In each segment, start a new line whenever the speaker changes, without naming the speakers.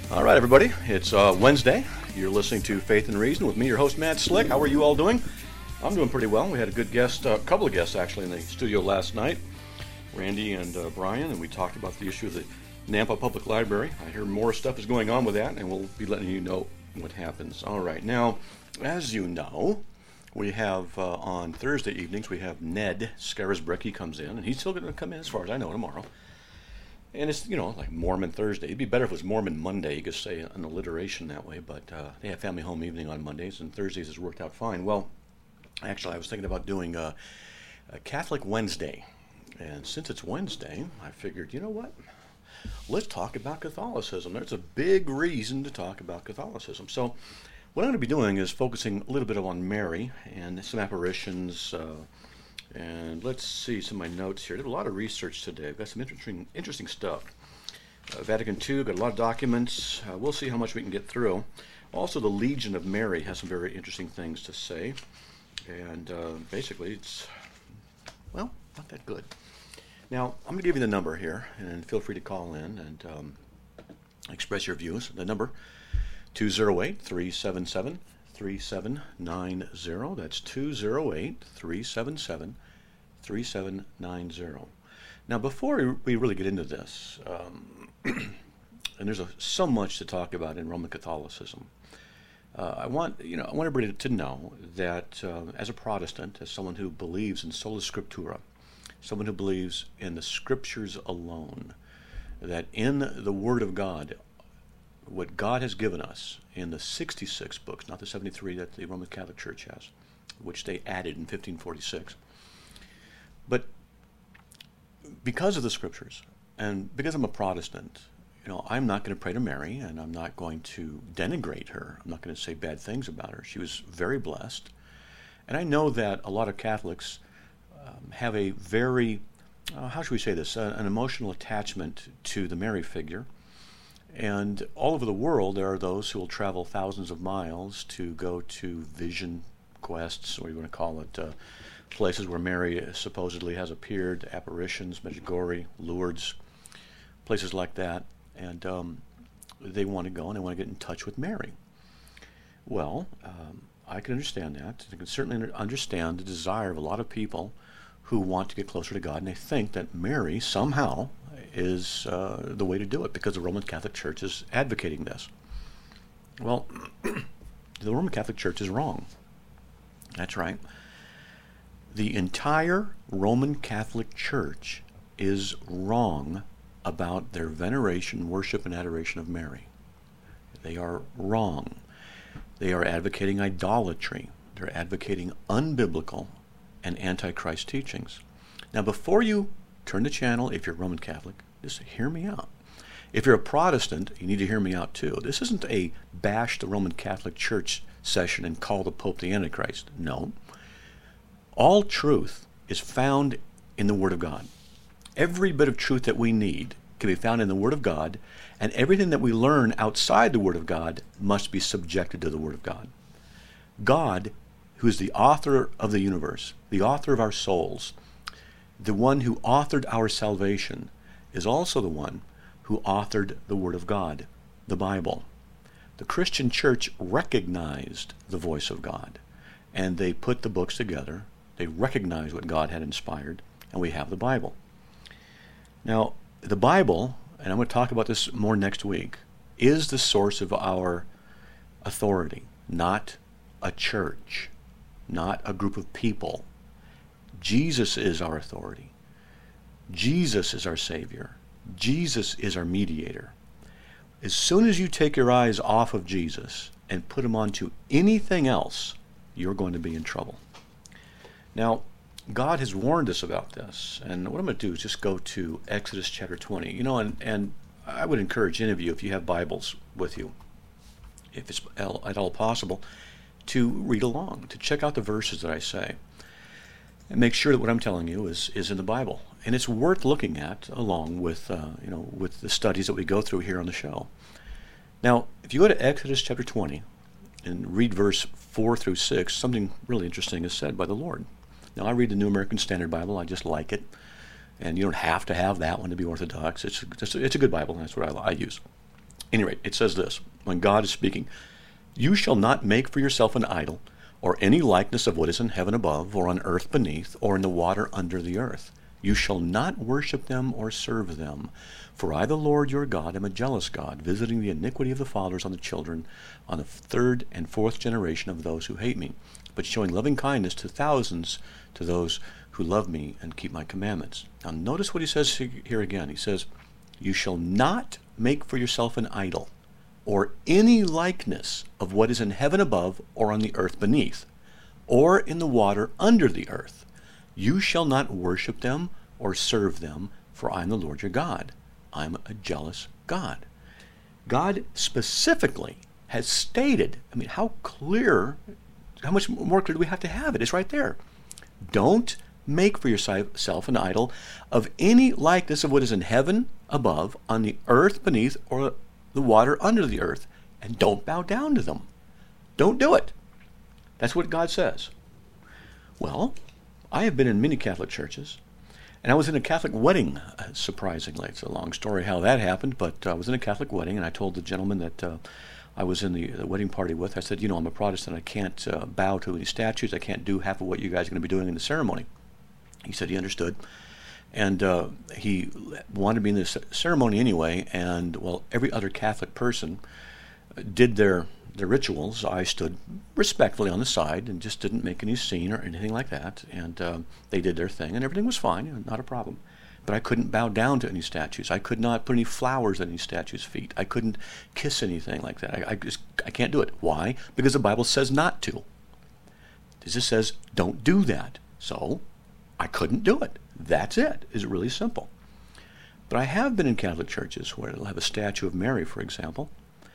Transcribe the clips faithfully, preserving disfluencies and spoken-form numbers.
All right, everybody. It's uh, Wednesday. You're listening to Faith and Reason with me, your host, Matt Slick. How are you all doing? I'm doing pretty well. We had a good guest, a uh, couple of guests actually in the studio last night, Randy and uh, Brian, and we talked about the issue of the Nampa Public Library. I hear more stuff is going on with that, and we'll be letting you know what happens. All right. Now, as you know, we have uh, on Thursday evenings, we have Ned Scarisbrick. He comes in, and he's still going to come in as far as I know tomorrow. And it's, you know, like Mormon Thursday. It'd be better if it was Mormon Monday. You could say an alliteration that way, but uh, they have family home evening on Mondays, and Thursdays has worked out fine. Well, actually, I was thinking about doing a, a Catholic Wednesday. And since it's Wednesday, I figured, you know what? Let's talk about Catholicism. There's a big reason to talk about Catholicism. So what I'm going to be doing is focusing a little bit on Mary and some apparitions. Uh, and let's see some of my notes here. I did a lot of research today. I've got some interesting interesting stuff. Uh, Vatican Two, got a lot of documents. Uh, we'll see how much we can get through. Also, the Legion of Mary has some very interesting things to say. And uh, basically, it's, well, not that good. Now, I'm going to give you the number here, and feel free to call in and um, express your views. The number, two oh eight, three seven seven, three seven nine zero. That's two oh eight, three seven seven, three seven nine zero. Now, before we really get into this, um, and there's a, so much to talk about in Roman Catholicism, uh, I want you know I want everybody to know that uh, as a Protestant, as someone who believes in sola scriptura, someone who believes in the Scriptures alone, that in the Word of God, what God has given us in the sixty-six books, not the seventy-three that the Roman Catholic Church has, which they added in fifteen forty-six, but because of the Scriptures, and because I'm a Protestant, you know, I'm not going to pray to Mary, and I'm not going to denigrate her. I'm not going to say bad things about her. She was very blessed, and I know that a lot of Catholics Um, have a very, uh, how should we say this, uh, an emotional attachment to the Mary figure. And all over the world, there are those who will travel thousands of miles to go to vision quests, or you want to call it, uh, places where Mary supposedly has appeared, apparitions, Medjugorje, Lourdes, places like that. And um, they want to go and they want to get in touch with Mary. Well, um, I can understand that. I can certainly understand the desire of a lot of people who want to get closer to God, and they think that Mary somehow is uh, the way to do it because the Roman Catholic Church is advocating this. Well, the Roman Catholic Church is wrong. That's right. The entire Roman Catholic Church is wrong about their veneration, worship, and adoration of Mary. They are wrong. They are advocating idolatry. They're advocating unbiblical and antichrist teachings. Now, before you turn the channel, if you're Roman Catholic, just hear me out. If you're a Protestant, you need to hear me out too. This isn't a bash the Roman Catholic Church session and call the Pope the Antichrist. No. All truth is found in the Word of God. Every bit of truth that we need can be found in the Word of God, and everything that we learn outside the Word of God must be subjected to the Word of God. God, who is the author of the universe, the author of our souls, the one who authored our salvation, is also the one who authored the Word of God, the Bible. The Christian Church recognized the voice of God, and they put the books together. They recognized what God had inspired, and we have the Bible. Now, the Bible, and I'm going to talk about this more next week, is the source of our authority, not a church, not a group of people. Jesus is our authority. Jesus is our Savior. Jesus is our mediator. As soon as you take your eyes off of Jesus and put them onto anything else, you're going to be in trouble. Now, God has warned us about this, and what I'm going to do is just go to Exodus chapter twenty. You know, and, and I would encourage any of you, if you have Bibles with you, if it's at all possible, to read along, to check out the verses that I say, and make sure that what I'm telling you is, is in the Bible. And it's worth looking at along with, uh, you know, with the studies that we go through here on the show. Now, if you go to Exodus chapter twenty and read verse four through six, something really interesting is said by the Lord. Now, I read the New American Standard Bible. I just like it. And you don't have to have that one to be Orthodox. It's, it's, it's a good Bible, and that's what I, I use. any rate, it says this, when God is speaking, you shall not make for yourself an idol, or any likeness of what is in heaven above, or on earth beneath, or in the water under the earth. You shall not worship them or serve them. For I, the Lord your God, am a jealous God, visiting the iniquity of the fathers on the children, on the third and fourth generation of those who hate me, but showing loving kindness to thousands, to those who love me and keep my commandments. Now notice what he says here again. He says, you shall not make for yourself an idol, or any likeness of what is in heaven above, or on the earth beneath, or in the water under the earth. You shall not worship them or serve them, for I am the Lord your God. I am a jealous God. God specifically has stated, I mean, how clear, how much more clear do we have to have it? It's right there. Don't make for yourself an idol of any likeness of what is in heaven above, on the earth beneath, or the water under the earth, and don't bow down to them. Don't do it. That's what God says. Well, I have been in many Catholic churches, and I was in a Catholic wedding, uh, surprisingly. It's a long story how that happened, but uh, I was in a Catholic wedding, and I told the gentleman that uh, I was in the, the wedding party with, I said, you know, I'm a Protestant. I can't uh, bow to any statues. I can't do half of what you guys are going to be doing in the ceremony. He said he understood. And uh, he wanted me in this ceremony anyway, and, well, every other Catholic person did their their rituals. I stood respectfully on the side and just didn't make any scene or anything like that. And uh, they did their thing, and everything was fine, you know, not a problem. But I couldn't bow down to any statues. I could not put any flowers at any statue's feet. I couldn't kiss anything like that. I, I just I can't do it. Why? Because the Bible says not to. It just says don't do that. So I couldn't do it. That's it. It's really simple. But I have been in Catholic churches where they'll have a statue of Mary, for example,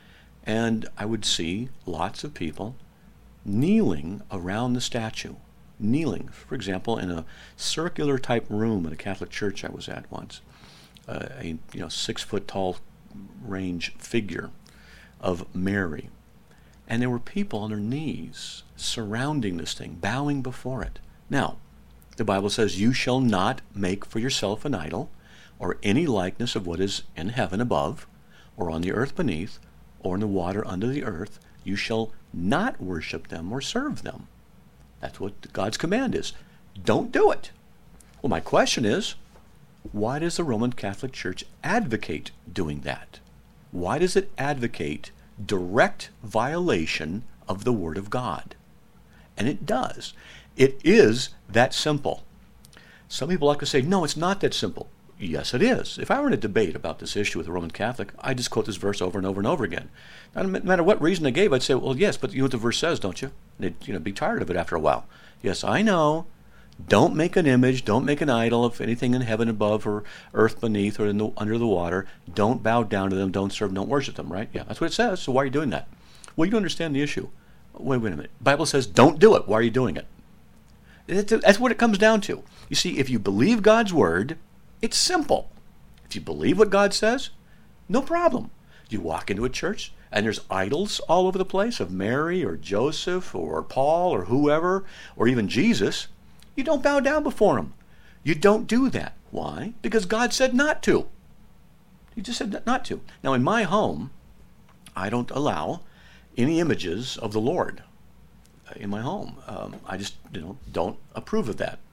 and I would see lots of people kneeling around the statue. Kneeling, for example, in a circular type room at a Catholic church I was at once. Uh, a you know six foot tall range figure of Mary. And there were people on their knees surrounding this thing, bowing before it. Now, the Bible says, you shall not make for yourself an idol, or any likeness of what is in heaven above, or on the earth beneath, or in the water under the earth. You shall not worship them or serve them. That's what God's command is. Don't do it. Well, my question is, why does the Roman Catholic Church advocate doing that? Why does it advocate direct violation of the Word of God? And it does. It is that simple. Some people like to say, no, it's not that simple. Yes, it is. If I were in a debate about this issue with a Roman Catholic, I'd just quote this verse over and over and over again. No matter what reason they gave, I'd say, well, yes, but you know what the verse says, don't you? And they'd you know, be tired of it after a while. Yes, I know. Don't make an image. Don't make an idol of anything in heaven above or earth beneath or in the, under the water. Don't bow down to them. Don't serve them. Don't worship them, right? Yeah, that's what it says. So why are you doing that? Well, you don't understand the issue. Wait, wait a minute. The Bible says don't do it. Why are you doing it? That's what it comes down to. You see, if you believe God's word, it's simple. If you believe what God says, no problem. You walk into a church and there's idols all over the place of Mary or Joseph or Paul or whoever, or even Jesus. You don't bow down before them. You don't do that. Why? Because God said not to. He just said not to. Now, in my home, I don't allow any images of the Lord in my home. Um, I just, you know, don't approve of that.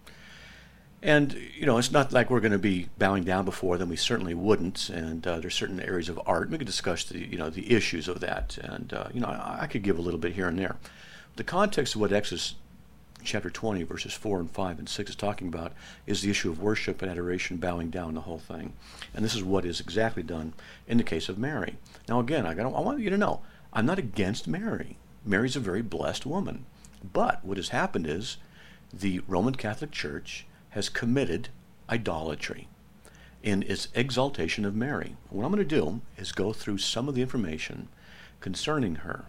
And, you know, it's not like we're going to be bowing down before them. We certainly wouldn't. And uh, there's certain areas of art. We could discuss the, you know, the issues of that. And, uh, you know, I, I could give a little bit here and there. The context of what Exodus chapter twenty, verses four and five and six is talking about is the issue of worship and adoration, bowing down, the whole thing. And this is what is exactly done in the case of Mary. Now, again, I, gotta, I want you to know, I'm not against Mary. Mary's a very blessed woman. But what has happened is the Roman Catholic Church has committed idolatry in its exaltation of Mary. What I'm going to do is go through some of the information concerning her.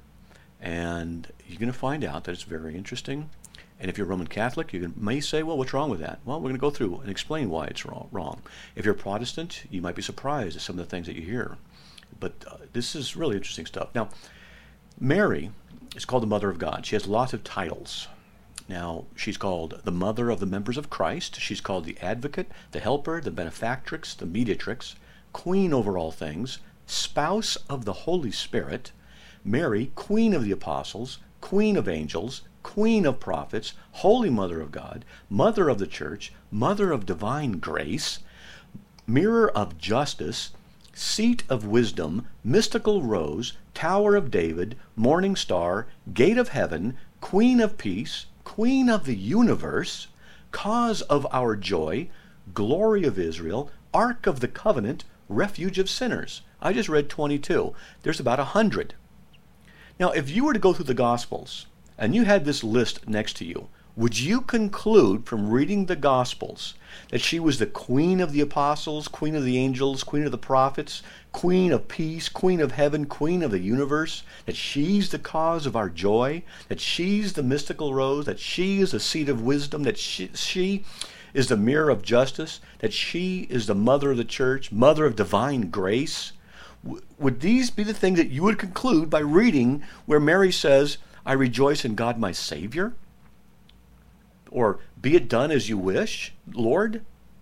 And you're going to find out that it's very interesting. And if you're Roman Catholic, you may say, well, what's wrong with that? Well, we're going to go through and explain why it's wrong. If you're Protestant, you might be surprised at some of the things that you hear. But uh, this is really interesting stuff. Now, Mary is called the Mother of God. She has lots of titles. Now, she's called the Mother of the members of Christ. She's called the Advocate, the Helper, the Benefactrix, the Mediatrix, Queen over all things, spouse of the Holy Spirit, Mary, queen of the apostles, queen of angels, queen of prophets, holy mother of God, mother of the church, mother of divine grace, mirror of justice, seat of wisdom, mystical rose, tower of David, morning star, gate of heaven, queen of peace, queen of the universe, cause of our joy, glory of Israel, ark of the covenant, refuge of sinners. I just read twenty-two. There's about a hundred. Now, if you were to go through the Gospels and you had this list next to you, would you conclude from reading the Gospels that she was the queen of the apostles, queen of the angels, queen of the prophets, queen of peace, queen of heaven, queen of the universe, that she's the cause of our joy, that she's the mystical rose, that she is the seat of wisdom, that she, she is the mirror of justice, that she is the mother of the church, mother of divine grace? W- would these be the things that you would conclude by reading where Mary says, I rejoice in God my Savior? Or, be it done as you wish, Lord?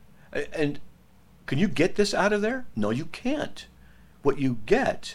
And can you get this out of there? No, you can't. What you get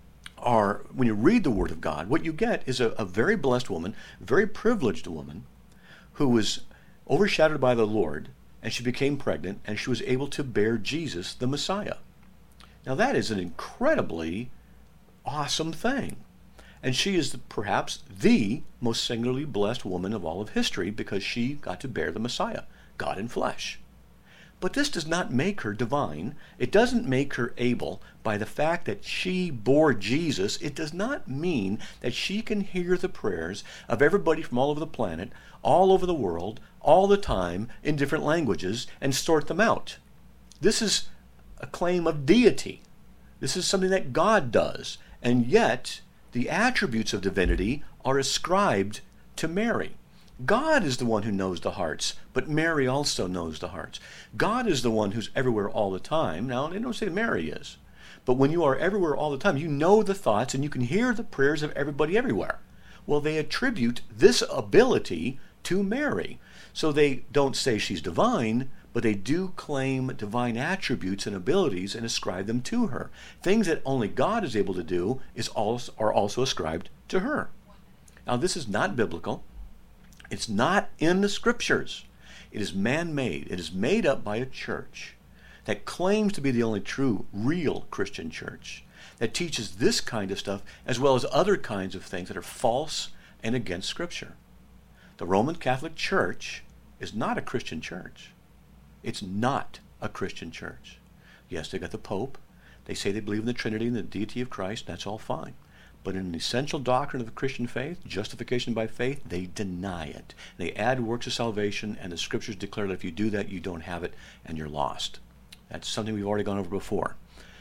are, when you read the Word of God, what you get is a, a very blessed woman, very privileged woman, who was overshadowed by the Lord, and she became pregnant, and she was able to bear Jesus, the Messiah. Now that is an incredibly awesome thing. And she is the, perhaps the most singularly blessed woman of all of history because she got to bear the Messiah, God in flesh. But this does not make her divine. It doesn't make her able by the fact that she bore Jesus. It does not mean that she can hear the prayers of everybody from all over the planet, all over the world, all the time, in different languages, and sort them out. This is a claim of deity. This is something that God does. And yet, the attributes of divinity are ascribed to Mary. God is the one who knows the hearts, but Mary also knows the hearts. God is the one who's everywhere all the time. Now, they don't say Mary is. But when you are everywhere all the time, you know the thoughts and you can hear the prayers of everybody everywhere. Well, they attribute this ability to Mary. So they don't say she's divine, but they do claim divine attributes and abilities and ascribe them to her. Things that only God is able to do is also, are also ascribed to her. Now, this is not biblical. It's not in the Scriptures. It is man-made. It is made up by a church that claims to be the only true, real Christian church that teaches this kind of stuff as well as other kinds of things that are false and against Scripture. The Roman Catholic Church is not a Christian church. It's not a Christian church. Yes, they got the Pope. They say they believe in the Trinity and the deity of Christ. That's all fine. But in an essential doctrine of the Christian faith, justification by faith, they deny it. They add works of salvation, and the Scriptures declare that if you do that, you don't have it, and you're lost. That's something we've already gone over before.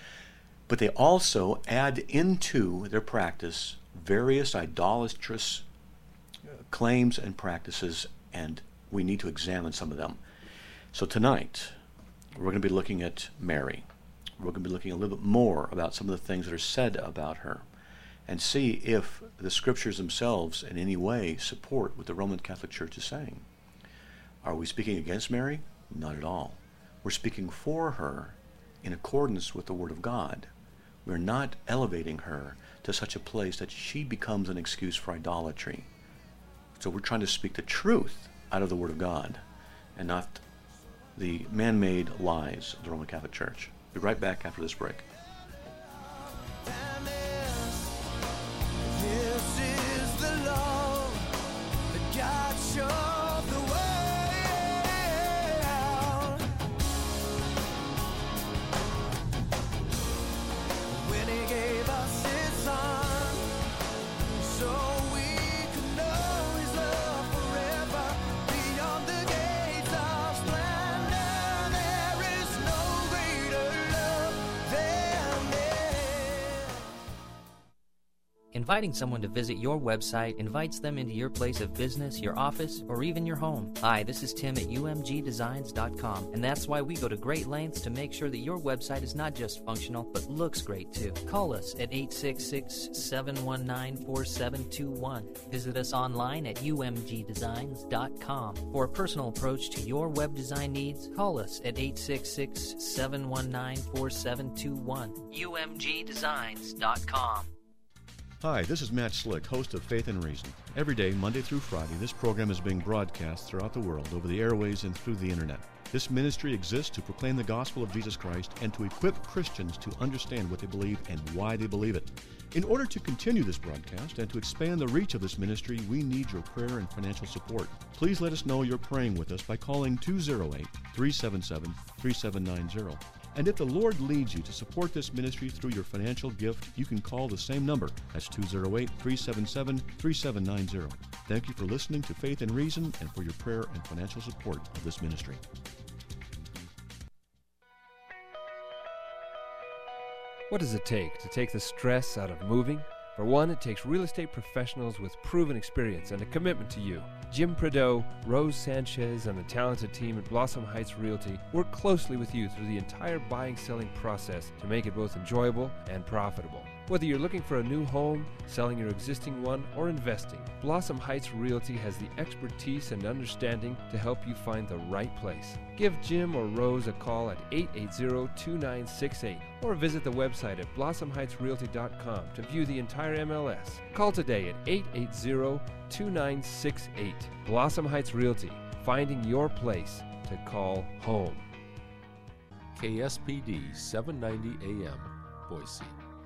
But they also add into their practice various idolatrous claims and practices, and we need to examine some of them. So tonight, we're going to be looking at Mary. We're going to be looking a little bit more about some of the things that are said about her and see if the Scriptures themselves in any way support what the Roman Catholic Church is saying. Are we speaking against Mary? Not at all. We're speaking for her in accordance with the Word of God. We're not elevating her to such a place that she becomes an excuse for idolatry. So we're trying to speak the truth out of the Word of God and not the man-made lies of the Roman Catholic Church. Be right back after this break.
This is the law that God showed the way out. When He gave us His Son, so we could know His love forever beyond the gates of splendor. There is no greater love than
Inviting someone to visit your website invites them into your place of business, your office, or even your home. Hi, this is Tim at U M G designs dot com, and that's why we go to great lengths to make sure that your website is not just functional, but looks great too. Call us at eight six six, seven one nine, four seven two one. Visit us online at U M G designs dot com. For a personal approach to your web design needs, call us at eight six six, seven one nine, four seven two one. U M G designs dot com.
Hi, this is Matt Slick, host of Faith and Reason. Every day, Monday through Friday, this program is being broadcast throughout the world over the airways and through the internet. This ministry exists to proclaim the gospel of Jesus Christ and to equip Christians to understand what they believe and why they believe it. In order to continue this broadcast and to expand the reach of this ministry, we need your prayer and financial support. Please let us know you're praying with us by calling two oh eight, three seven seven, three seven nine zero. And if the Lord leads you to support this ministry through your financial gift, you can call the same number. That's two oh eight, three seven seven, three seven nine zero. Thank you for listening to Faith and Reason and for your prayer and financial support of this ministry.
What does it take to take the stress out of moving? For one, it takes real estate professionals with proven experience and a commitment to you. Jim Prideaux, Rose Sanchez, and the talented team at Blossom Heights Realty work closely with you through the entire buying-selling process to make it both enjoyable and profitable. Whether you're looking for a new home, selling your existing one, or investing, Blossom Heights Realty has the expertise and understanding to help you find the right place. Give Jim or Rose a call at eight eight zero, two nine six eight or visit the website at blossom heights realty dot com to view the entire M L S. Call today at eight eight zero, two nine six eight. Blossom Heights Realty, finding your place to call home.
K S P D seven ninety A M, Boise.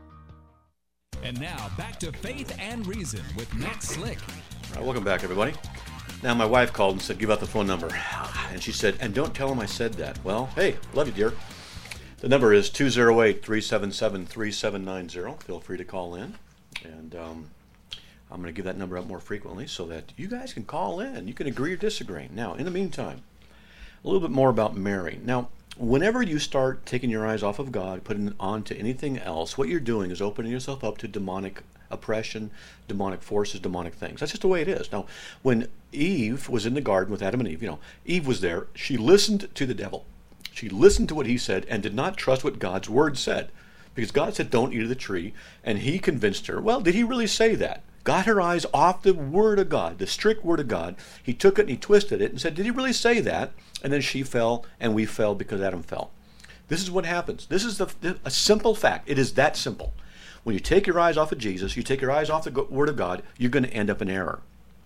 And now, back to Faith and Reason with Matt Slick.
All right, welcome back, everybody. Now, my wife called and said, give out the phone number. And she said, and don't tell him I said that. Well, hey, love you, dear. The number is two oh eight, three seven seven, three seven nine zero. Feel free to call in. And um, I'm going to give that number up more frequently so that you guys can call in. You can agree or disagree. Now, in the meantime, a little bit more about Mary. Now, whenever you start taking your eyes off of God, putting it on to anything else, what you're doing is opening yourself up to demonic oppression, demonic forces, demonic things. That's just the way it is. Now, when Eve was in the garden with Adam and Eve, you know, Eve was there. She listened to the devil. She listened to what he said and did not trust what God's word said. Because God said, don't eat of the tree. And he convinced her, well, did he really say that? Got her eyes off the word of God, the strict word of God. He took it and he twisted it and said, did he really say that? And then she fell and we fell because Adam fell. This is what happens. This is the, a simple fact. It is that simple. When you take your eyes off of Jesus, you take your eyes off the word of God, you're going to end up in error.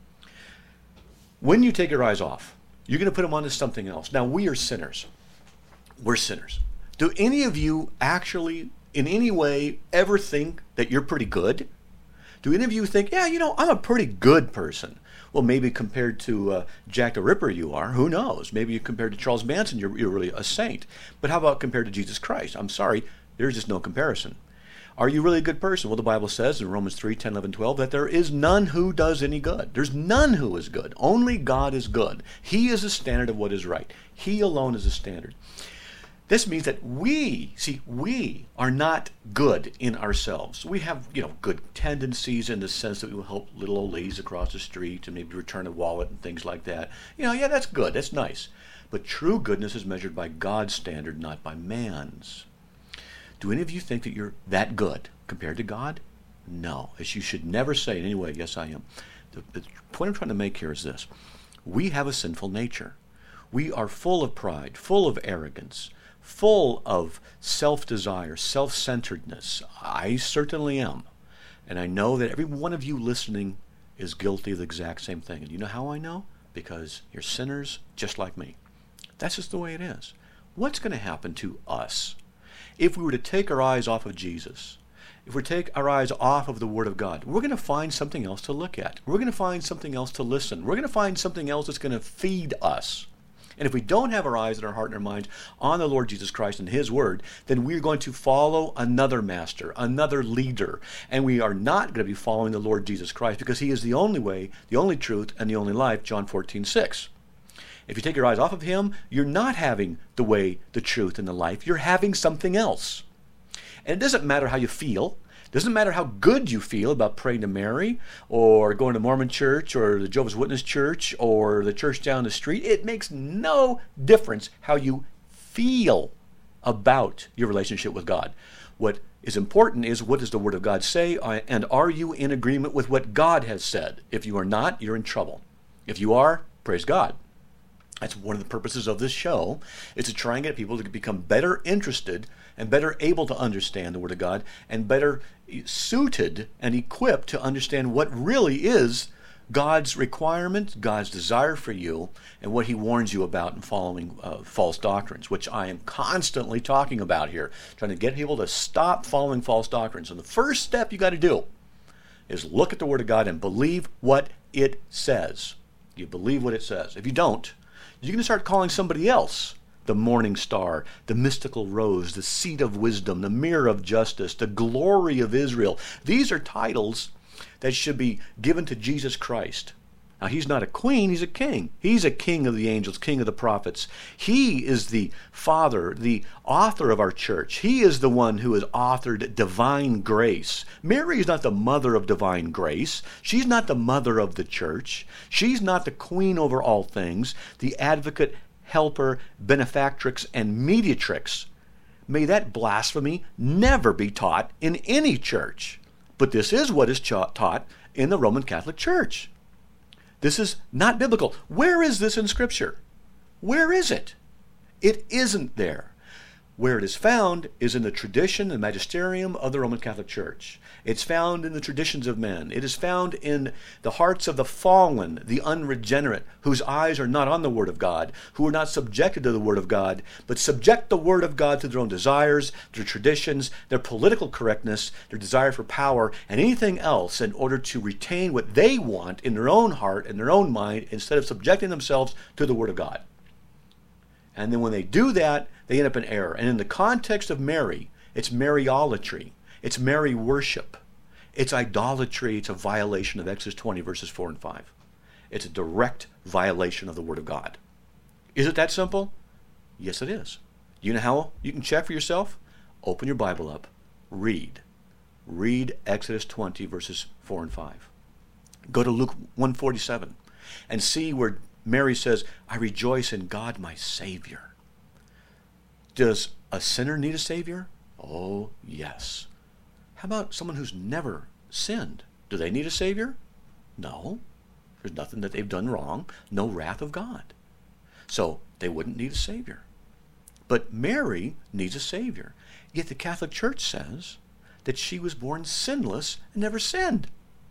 When you take your eyes off, you're going to put them onto something else. Now, we are sinners. We're sinners. Do any of you actually, in any way, ever think that you're pretty good? Do any of you think, yeah, you know, I'm a pretty good person? Well, maybe compared to uh, Jack the Ripper you are. Who knows? Maybe compared to Charles Manson, you're, you're really a saint. But how about compared to Jesus Christ? I'm sorry, there's just no comparison. Are you really a good person? Well, the Bible says in Romans three, ten, eleven, twelve that there is none who does any good. There's none who is good. Only God is good. He is the standard of what is right. He alone is the standard. This means that we, see, we are not good in ourselves. We have, you know, good tendencies in the sense that we will help little old ladies across the street and maybe return a wallet and things like that. You know, yeah, that's good. That's nice. But true goodness is measured by God's standard, not by man's. Do any of you think that you're that good compared to God? No. As you should never say in any way, yes, I am. The, the point I'm trying to make here is this. We have a sinful nature. We are full of pride, full of arrogance, full of self-desire, self-centeredness. I certainly am. And I know that every one of you listening is guilty of the exact same thing. And you know how I know? Because you're sinners just like me. That's just the way it is. What's going to happen to us if we were to take our eyes off of Jesus? If we take our eyes off of the Word of God, we're going to find something else to look at. We're going to find something else to listen. We're going to find something else that's going to feed us. And if we don't have our eyes and our heart and our minds on the Lord Jesus Christ and His Word, then we're going to follow another master, another leader. And we are not going to be following the Lord Jesus Christ because He is the only way, the only truth, and the only life, John fourteen six. If you take your eyes off of Him, you're not having the way, the truth, and the life. You're having something else. And it doesn't matter how you feel. It doesn't matter how good you feel about praying to Mary or going to Mormon church or the Jehovah's Witness church or the church down the street. It makes no difference how you feel about your relationship with God. What is important is, what does the Word of God say, and are you in agreement with what God has said? If you are not, you're in trouble. If you are, praise God. That's one of the purposes of this show, is to try and get people to become better interested and better able to understand the Word of God and better suited and equipped to understand what really is God's requirement, God's desire for you, and what He warns you about in following uh, false doctrines, which I am constantly talking about here, trying to get people to stop following false doctrines. And the first step you got to do is look at the Word of God and believe what it says. You believe what it says. If you don't, you're going to start calling somebody else the morning star, the mystical rose, the seat of wisdom, the mirror of justice, the glory of Israel. These are titles that should be given to Jesus Christ. Now, He's not a queen, He's a king. He's a king of the angels, king of the prophets. He is the Father, the author of our church. He is the one who has authored divine grace. Mary is not the mother of divine grace. She's not the mother of the church. She's not the queen over all things, the advocate, helper, benefactrix, and mediatrix. May that blasphemy never be taught in any church. But this is what is taught in the Roman Catholic Church. This is not biblical. Where is this in Scripture? Where is it? It isn't there. Where it is found is in the tradition and magisterium of the Roman Catholic Church. It's found in the traditions of men. It is found in the hearts of the fallen, the unregenerate, whose eyes are not on the Word of God, who are not subjected to the Word of God, but subject the Word of God to their own desires, their traditions, their political correctness, their desire for power, and anything else in order to retain what they want in their own heart and their own mind instead of subjecting themselves to the Word of God. And then when they do that, they end up in error. And in the context of Mary, it's Mariolatry. It's Mary worship. It's idolatry. It's a violation of Exodus twenty, verses four and five. It's a direct violation of the Word of God. Is it that simple? Yes, it is. You know how you can check for yourself? Open your Bible up. Read. Read Exodus twenty, verses four and five. Go to Luke one forty-seven and see where Mary says, I rejoice in God my Savior. Does a sinner need a Savior? Oh, yes. How about someone who's never sinned? Do they need a Savior? No. There's nothing that they've done wrong. No wrath of God. So they wouldn't need a Savior. But Mary needs a Savior. Yet the Catholic Church says that she was born sinless and never sinned.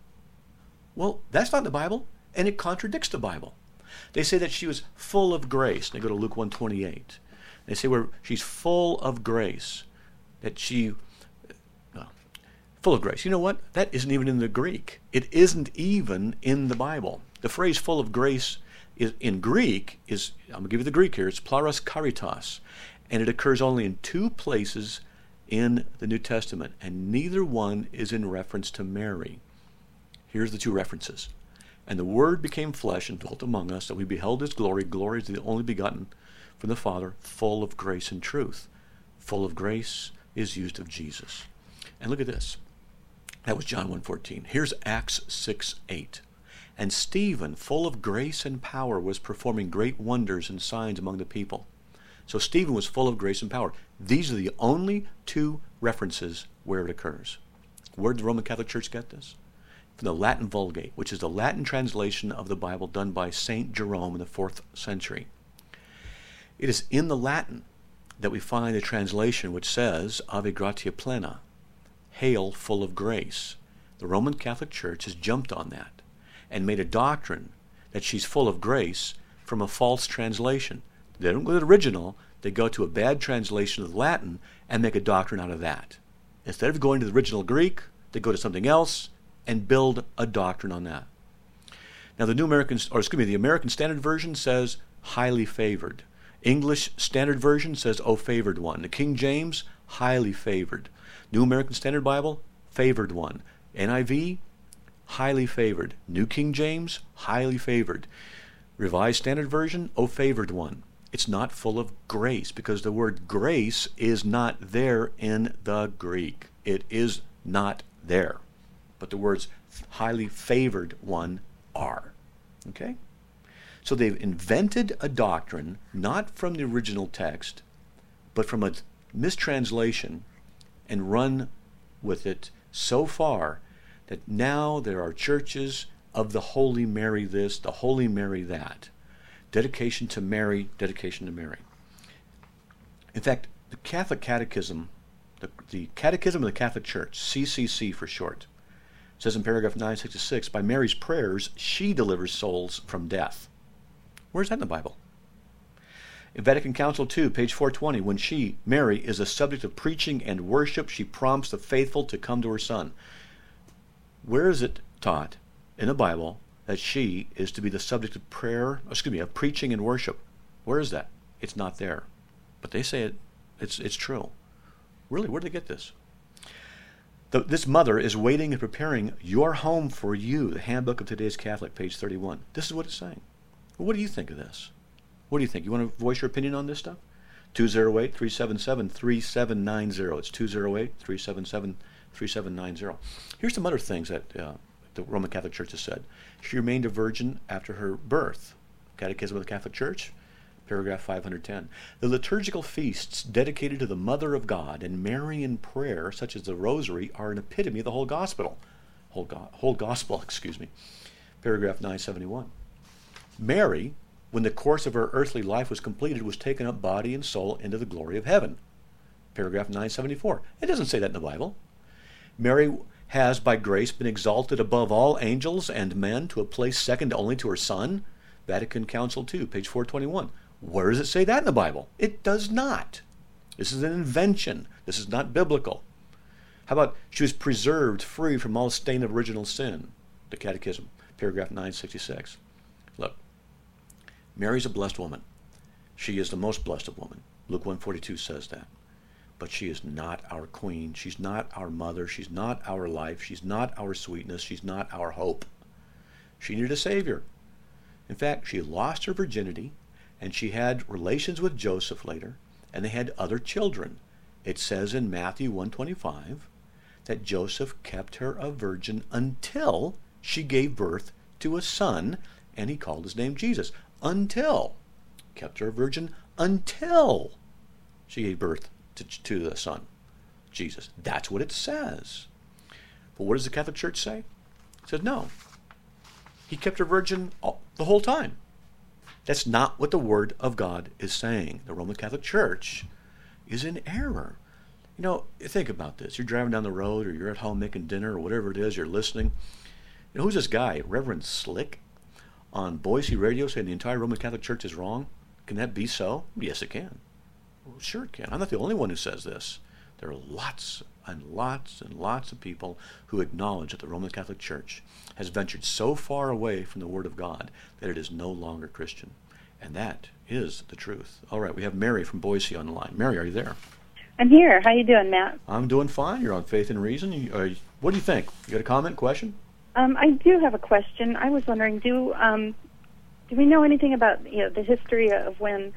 Well, that's not in the Bible, and it contradicts the Bible. They say that she was full of grace. They go to Luke one twenty-eight. They say where she's full of grace, that she, well, full of grace. You know what? That isn't even in the Greek. It isn't even in the Bible. The phrase full of grace is in Greek is, I'm going to give you the Greek here, it's plaros karitas. And it occurs only in two places in the New Testament, and neither one is in reference to Mary. Here's the two references. And the Word became flesh and dwelt among us, and we beheld His glory. Glory is the only begotten from the Father, full of grace and truth. Full of grace is used of Jesus. And look at this. That was John one fourteen. Here's Acts six eight. And Stephen, full of grace and power, was performing great wonders and signs among the people. So Stephen was full of grace and power. These are the only two references where it occurs. Where did the Roman Catholic Church get this? From the Latin Vulgate, which is the Latin translation of the Bible done by Saint Jerome in the fourth century. It is in the Latin that we find a translation which says, Ave gratia plena, hail full of grace. The Roman Catholic Church has jumped on that and made a doctrine that she's full of grace from a false translation. They don't go to the original, they go to a bad translation of the Latin and make a doctrine out of that. Instead of going to the original Greek, they go to something else and build a doctrine on that. Now the New American, or excuse me, the American Standard Version says highly favored. English Standard Version says, oh, favored one. The King James, highly favored. New American Standard Bible, favored one. N I V, highly favored. New King James, highly favored. Revised Standard Version, oh, favored one. It's not full of grace, because the word grace is not there in the Greek. It is not there. But the words highly favored one are. Okay? So they've invented a doctrine, not from the original text, but from a mistranslation, and run with it so far that now there are churches of the Holy Mary this, the Holy Mary that. Dedication to Mary, dedication to Mary. In fact, the Catholic Catechism, the, the Catechism of the Catholic Church, C C C for short, says in paragraph nine sixty-six, by Mary's prayers, she delivers souls from death. Where's that in the Bible? In Vatican Council two, page four twenty, when she, Mary, is a subject of preaching and worship, she prompts the faithful to come to her Son. Where is it taught in the Bible that she is to be the subject of prayer, excuse me, of preaching and worship? Where is that? It's not there. But they say it, it's, it's true. Really, where did they get this? The, this mother is waiting and preparing your home for you, the Handbook of Today's Catholic, page thirty-one. This is what it's saying. Well, what do you think of this? What do you think? You want to voice your opinion on this stuff? two oh eight, three seven seven, three seven nine zero. It's two oh eight, three seven seven, three seven nine zero. Here's some other things that uh, the Roman Catholic Church has said. She remained a virgin after her birth. Catechism of the Catholic Church, paragraph five hundred ten. The liturgical feasts dedicated to the Mother of God and Marian prayer, such as the Rosary, are an epitome of the whole gospel. Whole, go- whole gospel, excuse me. Paragraph nine seventy-one. Mary, when the course of her earthly life was completed, was taken up body and soul into the glory of heaven. Paragraph nine seventy-four. It doesn't say that in the Bible. Mary has, by grace, been exalted above all angels and men to a place second only to her Son. Vatican Council two, page four twenty-one. Where does it say that in the Bible? It does not. This is an invention. This is not biblical. How about she was preserved free from all stain of original sin? The Catechism, paragraph nine sixty-six. Look, Mary's a blessed woman. She is the most blessed of women. Luke one forty-two says that. But she is not our queen. She's not our mother. She's not our life. She's not our sweetness. She's not our hope. She needed a Savior. In fact, she lost her virginity, and she had relations with Joseph later, and they had other children. It says in Matthew one twenty-five that Joseph kept her a virgin until she gave birth to a son, and he called his name Jesus. Until. Kept her a virgin until she gave birth to, to the son, Jesus. That's what it says. But what does the Catholic Church say? It says no. He kept her virgin all, the whole time. That's not what the Word of God is saying. The Roman Catholic Church is in error. You know, think about this. You're driving down the road, or you're at home making dinner, or whatever it is, you're listening. You know, who's this guy, Reverend Slick, on Boise Radio saying the entire Roman Catholic Church is wrong? Can that be so? Yes, it can. Well, sure it can. I'm not the only one who says this. There are lots and lots and lots of people who acknowledge that the Roman Catholic Church has ventured so far away from the Word of God that it is no longer Christian. And that is the truth. All right, we have Mary from Boise on the line. Mary, are you there?
I'm here. How you doing, Matt?
I'm doing fine. You're on Faith and Reason. You, uh, what do you think? You got a comment, question?
Um, I do have a question. I was wondering, do um, do we know anything about you know the history of when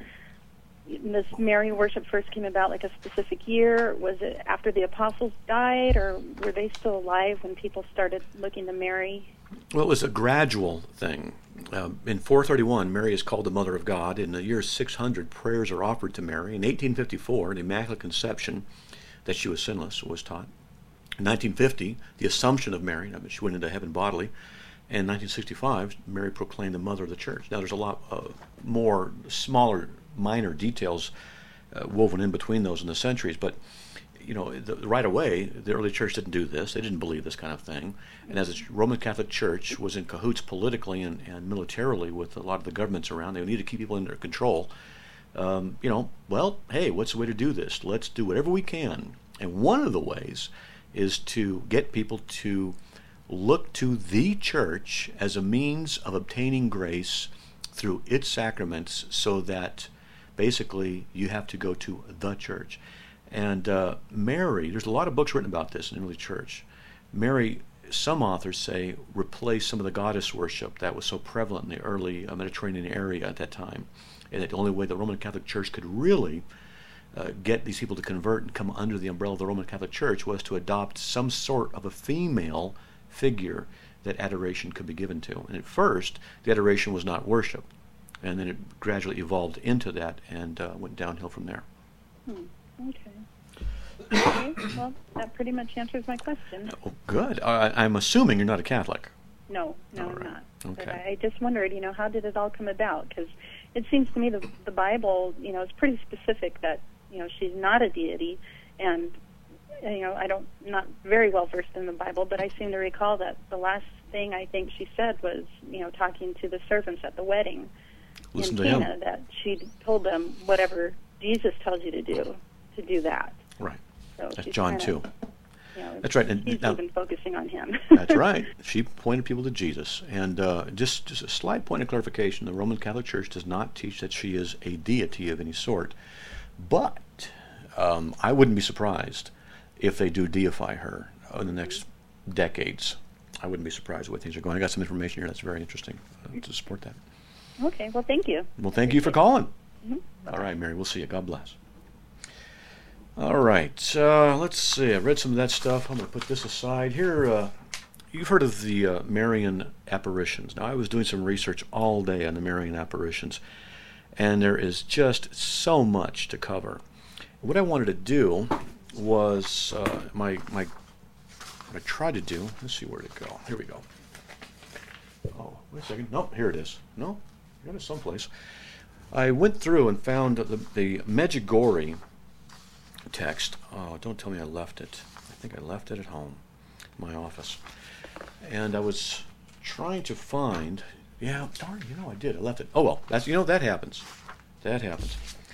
this Mary worship first came about, like a specific year? Was it after the apostles died, or were they still alive when people started looking to Mary?
Well, it was a gradual thing. Uh, in four thirty-one, Mary is called the Mother of God. In the year six hundred, prayers are offered to Mary. In eighteen fifty-four, the Immaculate Conception, that she was sinless, was taught. In nineteen fifty, the Assumption of Mary, I mean, she went into heaven bodily. And in nineteen sixty-five, Mary proclaimed the Mother of the Church. Now, there's a lot uh, more smaller, minor details uh, woven in between those in the centuries, but you know, the, right away, the early church didn't do this. They didn't believe this kind of thing. And as the Roman Catholic Church was in cahoots politically and, and militarily with a lot of the governments around, they needed to keep people under control. Um, you know, well, hey, what's the way to do this? Let's do whatever we can. And one of the ways is to get people to look to the church as a means of obtaining grace through its sacraments, so that basically you have to go to the church. And uh, Mary, there's a lot of books written about this in the early church. Mary, some authors say, replaced some of the goddess worship that was so prevalent in the early uh, Mediterranean area at that time. and that the only way the Roman Catholic Church could really uh, get these people to convert and come under the umbrella of the Roman Catholic Church was to adopt some sort of a female figure that adoration could be given to. And at first, the adoration was not worship, and then it gradually evolved into that and uh, went downhill from there.
Hmm. Okay. Okay. Well, that pretty much answers my question.
Oh, good. Uh, I'm assuming you're not a Catholic.
No, no,
All
I'm
right.
not.
Okay.
But I, I just wondered, you know, how did it all come about? Because it seems to me the the Bible, you know, is pretty specific that, you know, she's not a deity, and you know, I don't not very well versed in the Bible, but I seem to recall that the last thing I think she said was, you know, talking to the servants at the wedding
Listen
in
to
Cana,
him.
that she told them whatever Jesus tells you to do, to do that.
Right.
So
That's
she's
John
kinda,
two.
You know,
That's right. And
she's
now-
even focusing on him.
That's right. She pointed people to Jesus. And uh, just, just a slight point of clarification, the Roman Catholic Church does not teach that she is a deity of any sort. But um, I wouldn't be surprised if they do deify her in the next decades. I wouldn't be surprised the way things are going. I got some information here that's very interesting uh, to support that.
Okay, well, thank you.
Well, thank you for calling.
Mhm.
All right, Mary, we'll see you. God bless. All right, uh, let's see. I read some of that stuff. I'm going to put this aside. Here, uh, you've heard of the uh, Marian apparitions. Now, I was doing some research all day on the Marian apparitions, and there is just so much to cover. What I wanted to do was uh, my my what I tried to do. Let's see where to go. Here we go. Oh, wait a second. No, here it is. No, I got it someplace. I went through and found the, the Medjugorje text. Oh, don't tell me I left it. I think I left it at home, my office. And I was trying to find. Yeah, darn, you know I did. I left it. Oh well, that's you know that happens. That happens.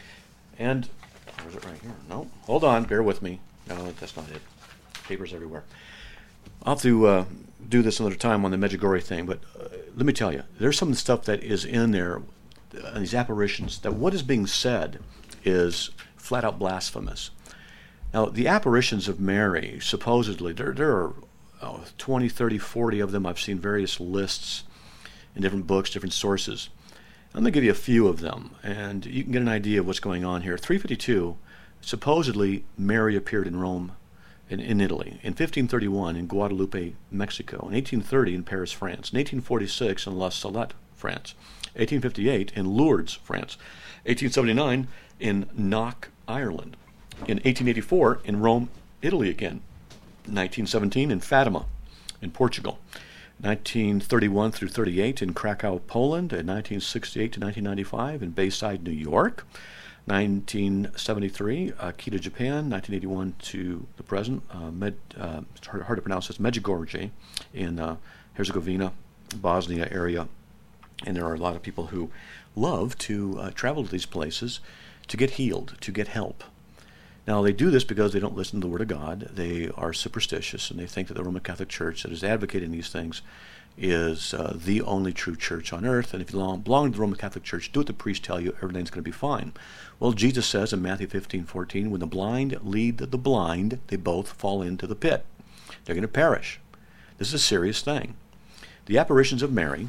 And where's it right here? No, hold on. Bear with me. No, that's not it. Papers everywhere. I'll have to uh, do this another time on the Medjugorje thing, but uh, let me tell you, there's some stuff that is in there, uh, these apparitions, that what is being said is flat out blasphemous. Now, the apparitions of Mary, supposedly, there, there are oh, twenty, thirty, forty of them. I've seen various lists in different books, different sources. I'm going to give you a few of them, and you can get an idea of what's going on here. three fifty-two, supposedly Mary appeared in Rome, in, in Italy, in fifteen thirty-one in Guadalupe, Mexico, in eighteen thirty in Paris, France, in eighteen forty-six in La Salette, France, eighteen fifty-eight in Lourdes, France, eighteen seventy-nine in Knock, Ireland, in eighteen eighty-four in Rome, Italy again, nineteen seventeen in Fatima, in Portugal, nineteen thirty-one through thirty-eight in Krakow, Poland, and nineteen sixty-eight to nineteen ninety-five in Bayside, New York, nineteen seventy-three, Akita, Japan, nineteen eighty-one to the present, uh, Med, uh, it's hard, hard to pronounce this, Medjugorje in uh, Herzegovina, Bosnia area, and there are a lot of people who love to uh, travel to these places to get healed, to get help. Now, they do this because they don't listen to the Word of God. They are superstitious, and they think that the Roman Catholic Church that is advocating these things is uh, the only true church on earth, and if you belong, belong to the Roman Catholic Church, do what the priest tell you, everything's going to be fine. Well, Jesus says in Matthew fifteen fourteen, when the blind lead the blind, they both fall into the pit. They're going to perish. This is a serious thing. The apparitions of Mary,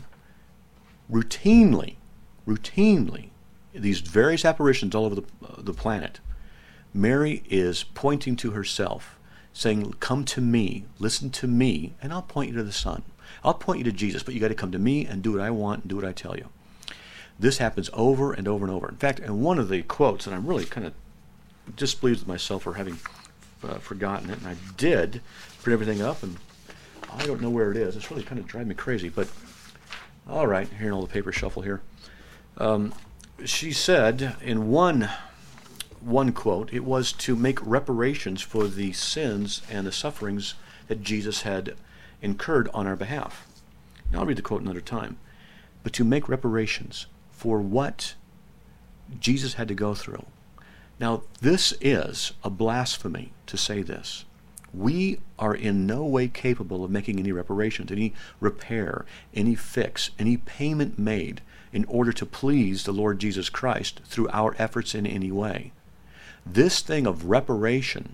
routinely, routinely, these various apparitions all over the, uh, the planet, Mary is pointing to herself, saying, come to me, listen to me, and I'll point you to the Son. I'll point you to Jesus, but you got to come to me and do what I want and do what I tell you. This happens over and over and over. In fact, in one of the quotes, and I'm really kind of displeased with myself for having uh, forgotten it, and I did print everything up, and I don't know where it is. It's really kind of driving me crazy, but all right, hearing all the paper shuffle here. Um, she said in one one quote, it was to make reparations for the sins and the sufferings that Jesus had incurred on our behalf. Now I'll read the quote another time. But to make reparations for what Jesus had to go through. Now this is a blasphemy to say this. We are in no way capable of making any reparations, any repair, any fix, any payment made in order to please the Lord Jesus Christ through our efforts in any way. This thing of reparation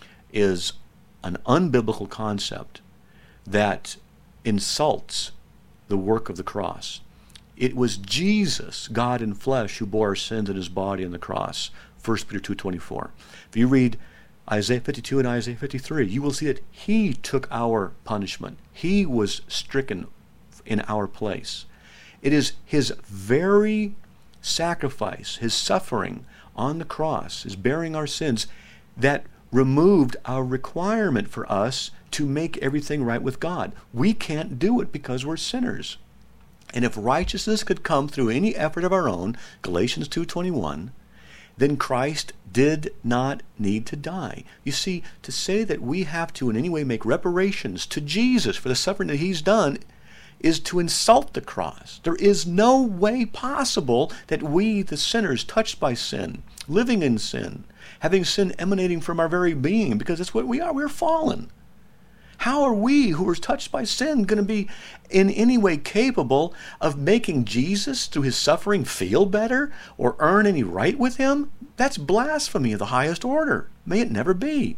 is an unbiblical concept that insults the work of the cross. It was Jesus, God in flesh, who bore our sins in his body on the cross. First Peter two twenty-four. If you read Isaiah fifty-two and Isaiah fifty-three, you will see that he took our punishment. He was stricken in our place. It is his very sacrifice, his suffering on the cross, his bearing our sins, that removed our requirement for us to make everything right with God. We can't do it because we're sinners. And if righteousness could come through any effort of our own, Galatians two twenty-one, then Christ did not need to die. You see, to say that we have to in any way make reparations to Jesus for the suffering that he's done is to insult the cross. There is no way possible that we, the sinners touched by sin, living in sin, having sin emanating from our very being, because that's what we are, we're fallen. How are we, who are touched by sin, going to be in any way capable of making Jesus, through his suffering, feel better or earn any right with him? That's blasphemy of the highest order. May it never be.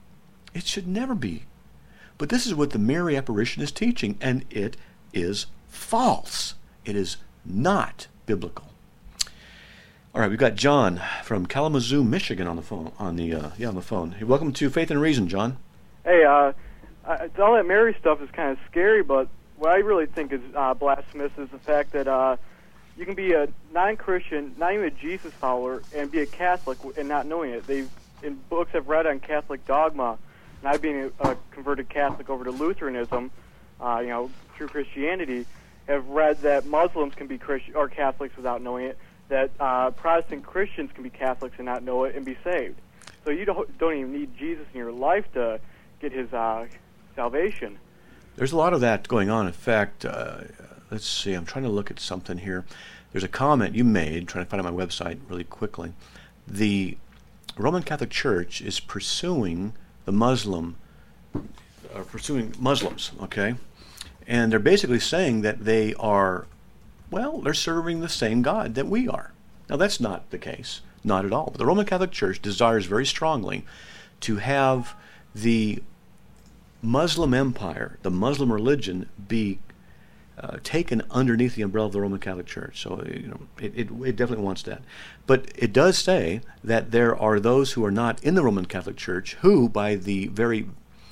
It should never be. But this is what the Mary apparition is teaching, and it is false. It is not biblical. All right, we've got John from Kalamazoo, Michigan, on the phone. On the uh, yeah, on the phone. Hey, welcome to Faith and Reason, John.
Hey, uh. Uh, all that Mary stuff is kind of scary, but what I really think is uh, blasphemous is the fact that uh, you can be a non-Christian, not even a Jesus follower, and be a Catholic and not knowing it. They've, in books I've read on Catholic dogma, and I've been a, a converted Catholic over to Lutheranism, uh, you know, through Christianity, have read that Muslims can be Christian or Catholics without knowing it, that uh, Protestant Christians can be Catholics and not know it and be saved. So you don't, don't even need Jesus in your life to get his uh, salvation.
There's a lot of that going on. In fact, uh, let's see, I'm trying to look at something here. There's a comment you made, trying to find it on my website really quickly. The Roman Catholic Church is pursuing the Muslim, uh, pursuing Muslims, okay? And they're basically saying that they are, well, they're serving the same God that we are. Now, that's not the case, not at all. But the Roman Catholic Church desires very strongly to have the Muslim empire, the Muslim religion, be uh, taken underneath the umbrella of the Roman Catholic Church. So you know, it, it, it definitely wants that. But it does say that there are those who are not in the Roman Catholic Church who, by the very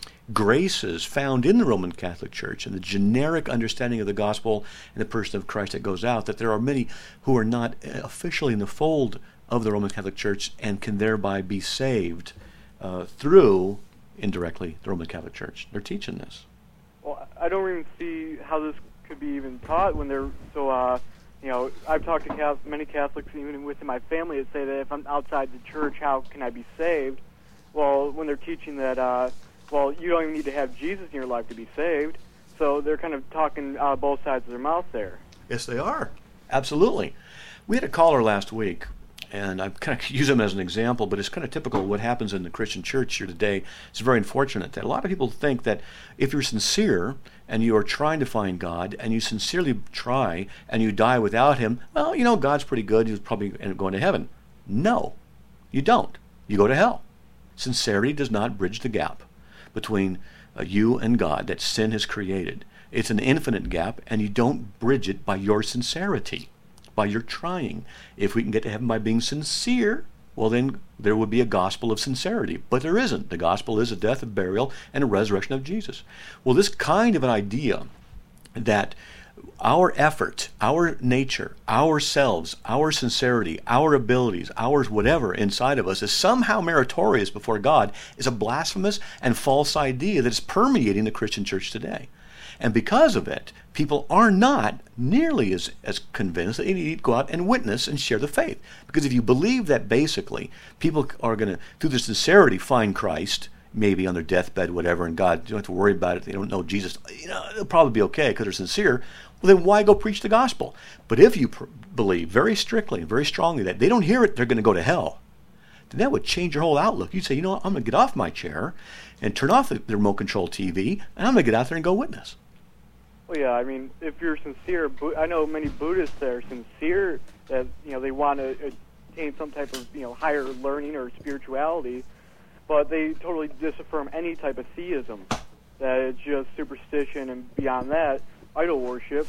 graces found in the Roman Catholic Church and the generic understanding of the gospel and the person of Christ that goes out, that there are many who are not officially in the fold of the Roman Catholic Church and can thereby be saved uh, through indirectly the Roman Catholic Church. They're teaching this.
Well, I don't even see how this could be even taught when they're so, uh, you know, I've talked to Catholic, many Catholics, even within my family, that say that if I'm outside the church, how can I be saved? Well, when they're teaching that, uh, well, you don't even need to have Jesus in your life to be saved, so they're kind of talking out of both sides of their mouth there.
Yes, they are. Absolutely. We had a caller last week, and I kind of use him as an example, but it's kind of typical of what happens in the Christian church here today. It's very unfortunate that a lot of people think that if you're sincere and you are trying to find God and you sincerely try and you die without him, well, you know, God's pretty good. He's probably end up going to heaven. No, you don't. You go to hell. Sincerity does not bridge the gap between uh, you and God that sin has created. It's an infinite gap, and you don't bridge it by your sincerity, by your trying. If we can get to heaven by being sincere, well, then there would be a gospel of sincerity. But there isn't. The gospel is a death, a burial, and a resurrection of Jesus. Well, this kind of an idea that our effort, our nature, ourselves, our sincerity, our abilities, ours whatever inside of us is somehow meritorious before God is a blasphemous and false idea that is permeating the Christian church today. And because of it, people are not nearly as, as convinced that they need to go out and witness and share the faith. Because if you believe that basically people are going to, through their sincerity, find Christ, maybe on their deathbed, whatever, and God, you don't have to worry about it, they don't know Jesus, you know, they'll probably be okay because they're sincere, well, then why go preach the gospel? But if you pr- believe very strictly and very strongly that they don't hear it, they're going to go to hell, then that would change your whole outlook. You'd say, you know what, I'm going to get off my chair and turn off the, the remote control T V, and I'm going to get out there and go witness.
Well, yeah, I mean, if you're sincere, I know many Buddhists that are sincere, that, you know, they want to attain some type of, you know, higher learning or spirituality, but they totally disaffirm any type of theism, that it's just superstition, and beyond that, idol worship.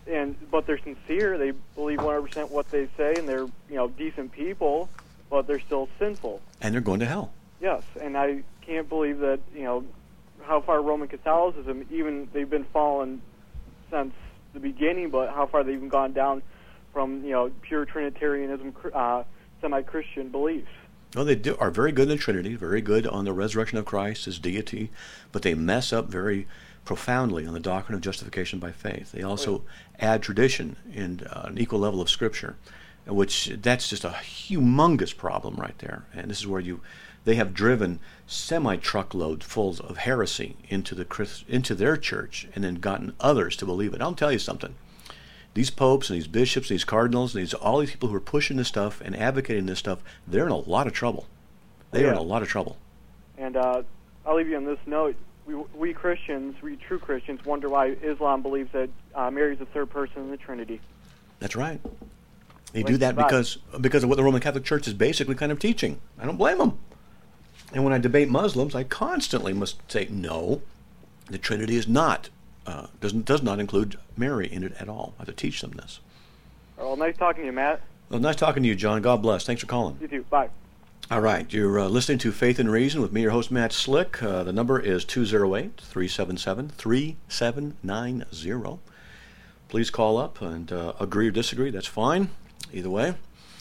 and but they're sincere. They believe one hundred percent what they say, and they're you know decent people, but they're still sinful.
And they're going to hell.
Yes, and I can't believe that you know how far Roman Catholicism, even they've been fallen since the beginning, but how far they've even gone down from you know pure Trinitarianism, uh, semi-Christian beliefs.
Well, they do, are very good in the Trinity, very good on the resurrection of Christ, his deity, but they mess up very profoundly on the doctrine of justification by faith. They also
Oh,
add tradition and uh, an equal level of Scripture, which that's just a humongous problem right there. And this is where you, they have driven semi-truckload fulls of heresy into the Christ, into their church, and then gotten others to believe it. I'll tell you something. These popes and these bishops, these cardinals, these all these people who are pushing this stuff and advocating this stuff, they're in a lot of trouble. They are in
Yeah.
a lot of trouble.
And uh, I'll leave you on this note. We, we Christians, we true Christians, wonder why Islam believes that uh, Mary is the third person in the Trinity.
That's right. They
Like
do that
Shabbat.
because because of what the Roman Catholic Church is basically kind of teaching. I don't blame them. And when I debate Muslims, I constantly must say, no, the Trinity is not, uh, doesn't does not include Mary in it at all. I have to teach them this.
Well, nice talking to you, Matt.
Well, nice talking to you, John. God bless. Thanks for calling.
You too. Bye.
All right, you're uh, listening to Faith and Reason with me, your host, Matt Slick. Uh, the number is two oh eight, three seven seven, three seven nine zero. Please call up and uh, agree or disagree. That's fine, either way.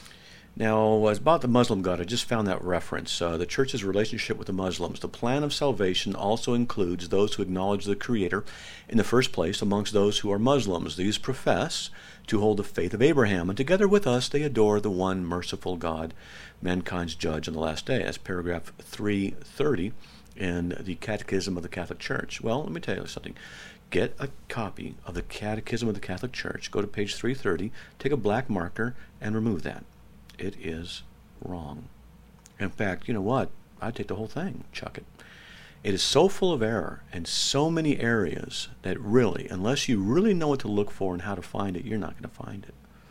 Now, as about the Muslim God, I just found that reference. Uh, the church's relationship with the Muslims. The plan of salvation also includes those who acknowledge the Creator in the first place amongst those who are Muslims. These profess to hold the faith of Abraham, and together with us they adore the one merciful God, mankind's judge on the last day. That's paragraph three thirty in the Catechism of the Catholic Church. Well, let me tell you something. Get a copy of the Catechism of the Catholic Church, go to page three thirty, take a black marker, and remove that. It is wrong. In fact, you know what? I'd take the whole thing, chuck it. It is so full of error in so many areas that really, unless you really know what to look for and how to find it, you're not going to find it.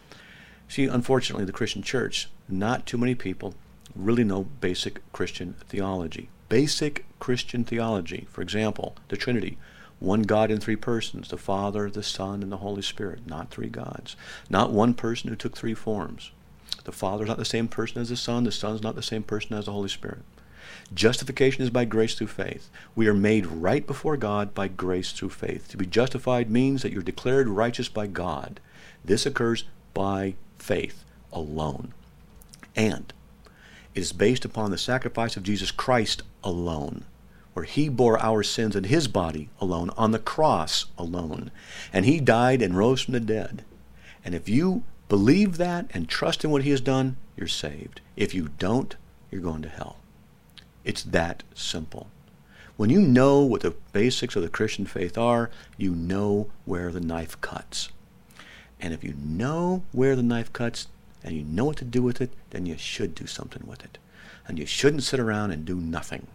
See, unfortunately, the Christian church, not too many people really know basic Christian theology. Basic Christian theology. For example, the Trinity. One God in three persons, the Father, the Son, and the Holy Spirit. Not three gods. Not one person who took three forms. The Father is not the same person as the Son. The Son is not the same person as the Holy Spirit. Justification is by grace through faith. We are made right before God by grace through faith. To be justified means that you're declared righteous by God. This occurs by faith alone. And it is based upon the sacrifice of Jesus Christ alone, where he bore our sins in his body alone, on the cross alone. And he died and rose from the dead. And if you believe that and trust in what he has done, you're saved. If you don't, you're going to hell. It's that simple. When you know what the basics of the Christian faith are, you know where the knife cuts. And if you know where the knife cuts and you know what to do with it, then you should do something with it. And you shouldn't sit around and do nothing.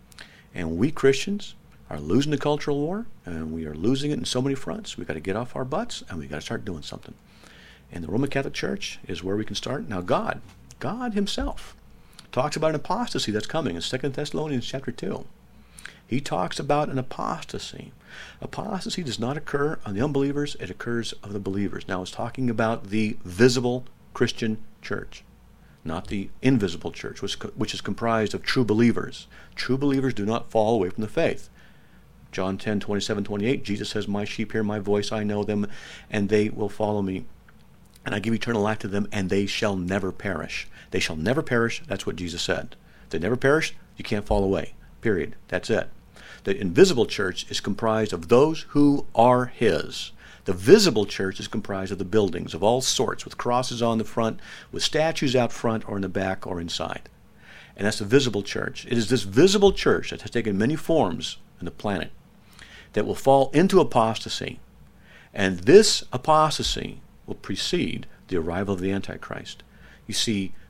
And we Christians are losing the cultural war, and we are losing it in so many fronts. We've got to get off our butts, and we've got to start doing something. And the Roman Catholic Church is where we can start. Now God, God himself, talks about an apostasy that's coming in Second Thessalonians chapter two. He talks about an apostasy. Apostasy does not occur on the unbelievers, it occurs of the believers. Now it's talking about the visible Christian church, not the invisible church, which, which is comprised of true believers. True believers do not fall away from the faith. John ten, twenty-seven, twenty-eight, Jesus says, my sheep hear my voice, I know them, and they will follow me. And I give eternal life to them, and they shall never perish. They shall never perish. That's what Jesus said. If they never perish, you can't fall away. Period. That's it. The invisible church is comprised of those who are his. The visible church is comprised of the buildings of all sorts, with crosses on the front, with statues out front or in the back or inside. And that's the visible church. It is this visible church that has taken many forms on the planet that will fall into apostasy. And this apostasy will precede the arrival of the Antichrist. You see,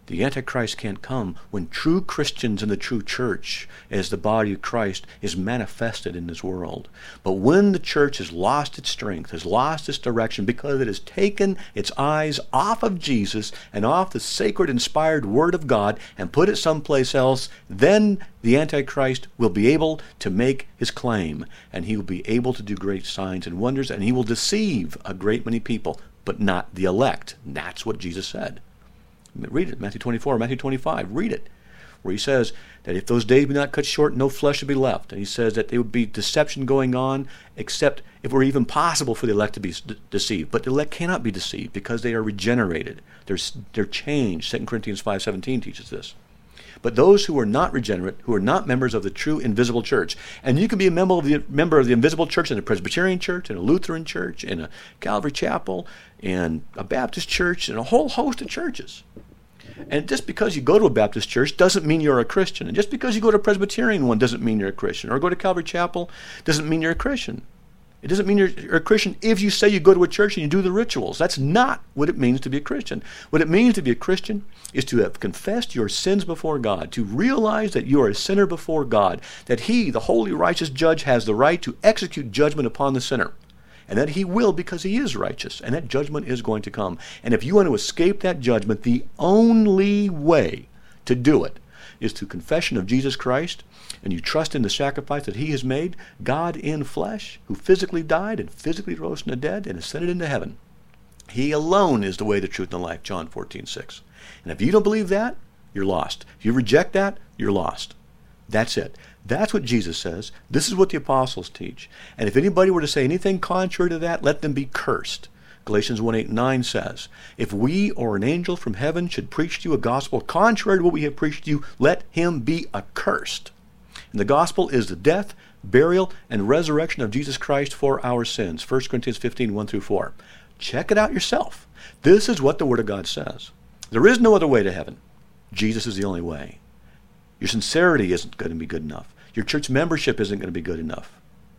The Antichrist can't come when true Christians in the true church, as the body of Christ, is manifested in this world. But when the church has lost its strength, has lost its direction, because it has taken its eyes off of Jesus and off the sacred, inspired Word of God and put it someplace else, then the Antichrist will be able to make his claim, and he will be able to do great signs and wonders, and he will deceive a great many people, but not the elect. That's what Jesus said. Read it, Matthew twenty-four, Matthew twenty-five, read it, where he says that if those days be not cut short, no flesh will be left. And he says that there would be deception going on, except if it were even possible for the elect to be de- deceived. But the elect cannot be deceived because they are regenerated. They're, they're changed. Second Corinthians five seventeen teaches this. But those who are not regenerate, who are not members of the true invisible church, and you can be a member of the member of the invisible church in a Presbyterian church, in a Lutheran church, in a Calvary chapel, in a Baptist church, in a whole host of churches. And just because you go to a Baptist church doesn't mean you're a Christian. And just because you go to a Presbyterian one doesn't mean you're a Christian. Or go to Calvary Chapel doesn't mean you're a Christian. It doesn't mean you're, you're a Christian if you say you go to a church and you do the rituals. That's not what it means to be a Christian. What it means to be a Christian is to have confessed your sins before God, to realize that you are a sinner before God, that He, the holy, righteous judge, has the right to execute judgment upon the sinner, and that He will because He is righteous, and that judgment is going to come. And if you want to escape that judgment, the only way to do it is through confession of Jesus Christ, and you trust in the sacrifice that He has made, God in flesh, who physically died and physically rose from the dead and ascended into heaven. He alone is the way, the truth, and the life, John fourteen six. And if you don't believe that, you're lost. If you reject that, you're lost. That's it. That's what Jesus says. This is what the apostles teach. And if anybody were to say anything contrary to that, let them be cursed. Galatians one eight and nine says, if we or an angel from heaven should preach to you a gospel contrary to what we have preached to you, let him be accursed. And the gospel is the death, burial, and resurrection of Jesus Christ for our sins. First Corinthians fifteen, one through four. Check it out yourself. This is what the Word of God says. There is no other way to heaven. Jesus is the only way. Your sincerity isn't going to be good enough. Your church membership isn't going to be good enough.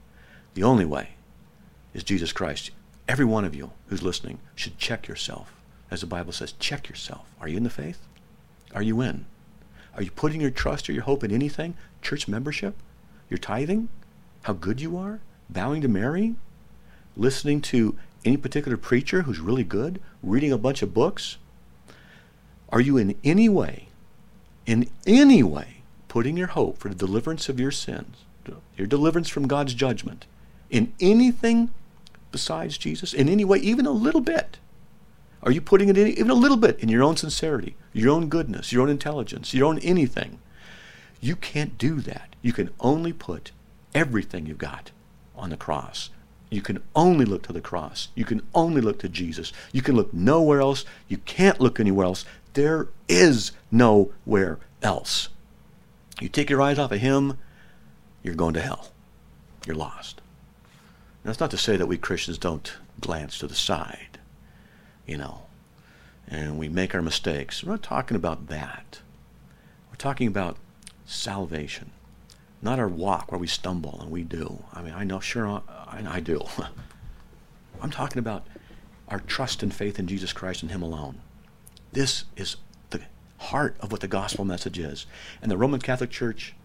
The only way is Jesus Christ. Every one of you who's listening should check yourself. As the Bible says, check yourself. Are you in the faith? Are you in? Are you putting your trust or your hope in anything? Church membership? Your tithing? How good you are? Bowing to Mary? Listening to any particular preacher who's really good? Reading a bunch of books? Are you in any way, in any way, putting your hope for the deliverance of your sins, your deliverance from God's judgment, in anything besides Jesus? In any way, even a little bit? Are you putting it in, even a little bit, in your own sincerity, your own goodness, your own intelligence, your own anything? You can't do that. You can only put everything you've got on the cross. You can only look to the cross. You can only look to Jesus. You can look nowhere else. You can't look anywhere else. There is nowhere else. You take your eyes off of Him, you're going to hell. You're lost. Now, that's not to say that we Christians don't glance to the side, you know, and we make our mistakes. We're not talking about that. We're talking about salvation, not our walk where we stumble, and we do. I mean, I know, sure, I, I do. I'm talking about our trust and faith in Jesus Christ and Him alone. This is the heart of what the gospel message is. And the Roman Catholic Church,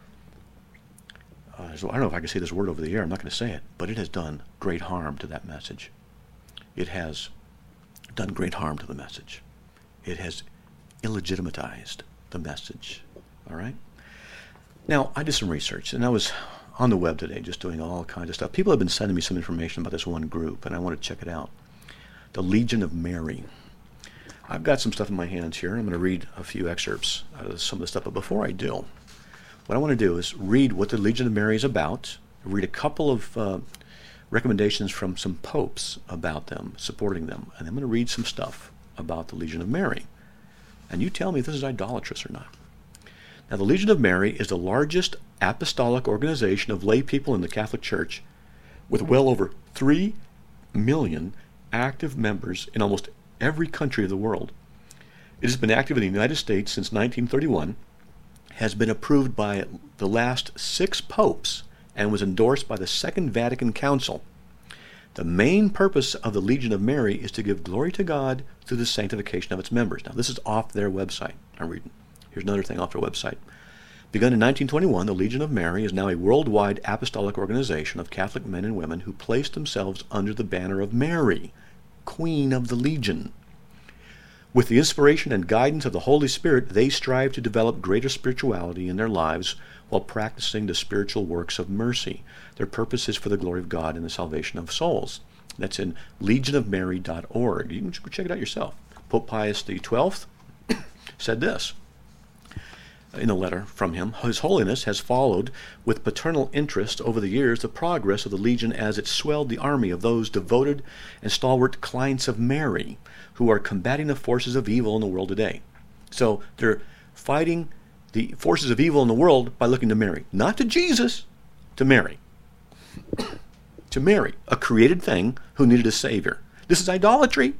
uh, so I don't know if I can say this word over the air, I'm not going to say it, but it has done great harm to that message. It has done great harm to the message. It has illegitimatized the message. All right? Now, I did some research, and I was on the web today just doing all kinds of stuff. People have been sending me some information about this one group, and I want to check it out. The Legion of Mary. I've got some stuff in my hands here. I'm going to read a few excerpts out of some of the stuff, but before I do, what I want to do is read what the Legion of Mary is about, read a couple of uh, recommendations from some popes about them, supporting them, and I'm going to read some stuff about the Legion of Mary. And you tell me if this is idolatrous or not. Now, the Legion of Mary is the largest apostolic organization of lay people in the Catholic Church, with well over three million active members in almost every country of the world. It has been active in the United States since nineteen thirty-one, has been approved by the last six popes, and was endorsed by the Second Vatican Council. The main purpose of the Legion of Mary is to give glory to God through the sanctification of its members. Now, this is off their website. I'm reading. Here's another thing off their website. Begun in nineteen twenty-one, the Legion of Mary is now a worldwide apostolic organization of Catholic men and women who place themselves under the banner of Mary, Queen of the Legion. With the inspiration and guidance of the Holy Spirit, they strive to develop greater spirituality in their lives while practicing the spiritual works of mercy. Their purpose is for the glory of God and the salvation of souls. That's in legion of mary dot org. You can check it out yourself. Pope Pius the twelfth said this in a letter from him. His Holiness has followed with paternal interest over the years the progress of the Legion as it swelled the army of those devoted and stalwart clients of Mary who are combating the forces of evil in the world today. So they're fighting the forces of evil in the world by looking to Mary. Not to Jesus, to Mary. To Mary, a created thing who needed a Savior. This is idolatry.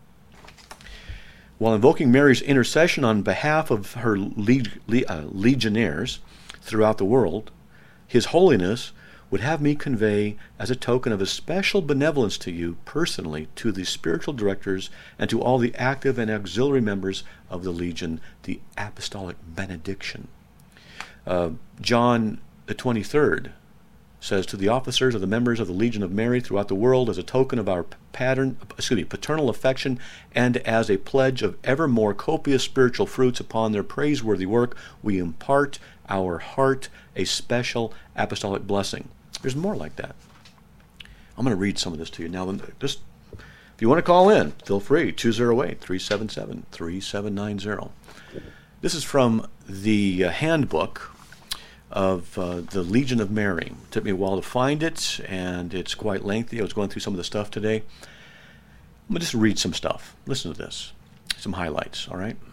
While invoking Mary's intercession on behalf of her leg- le- uh, legionnaires throughout the world, His Holiness would have me convey, as a token of his special benevolence to you personally, to the spiritual directors, and to all the active and auxiliary members of the Legion, the apostolic benediction. Uh, John the twenty-third says, to the officers of the members of the Legion of Mary throughout the world, as a token of our pattern, excuse me, paternal affection, and as a pledge of ever more copious spiritual fruits upon their praiseworthy work, we impart our heart a special apostolic blessing. There's more like that. I'm going to read some of this to you now. Just, if you want to call in, feel free. two oh eight, three seven seven, three seven nine zero. This is from the uh, handbook of uh, the Legion of Mary. It took me a while to find it, and it's quite lengthy. I was going through some of the stuff today. I'm going to just read some stuff. Listen to this. Some highlights, all right?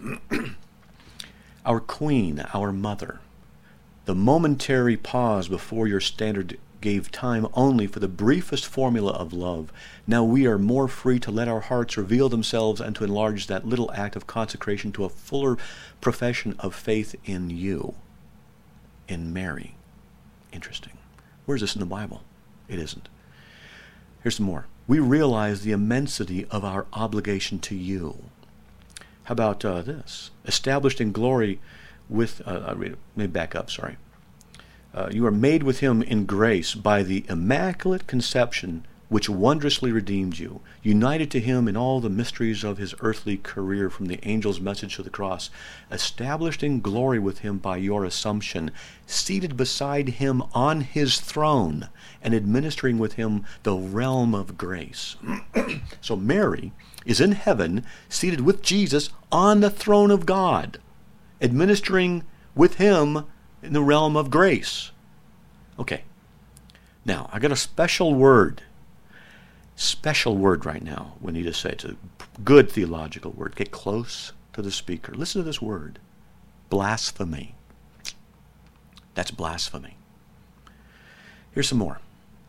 Our Queen, our Mother. The momentary pause before your standard gave time only for the briefest formula of love. Now we are more free to let our hearts reveal themselves and to enlarge that little act of consecration to a fuller profession of faith in you. In Mary. Interesting. Where's this in the Bible? It isn't. Here's some more. We realize the immensity of our obligation to you. How about uh, this? Established in glory with, uh, I'll read it. Let me back up, sorry. Uh, you are made with him in grace by the immaculate conception which wondrously redeemed you, united to him in all the mysteries of his earthly career from the angel's message to the cross, established in glory with him by your assumption, seated beside him on his throne, and administering with him the realm of grace. So Mary is in heaven, seated with Jesus on the throne of God, administering with him in the realm of grace. Okay. Now, I got a special word. Special word right now we need to say. It's a good theological word. Get close to the speaker. Listen to this word. Blasphemy. That's blasphemy. Here's some more.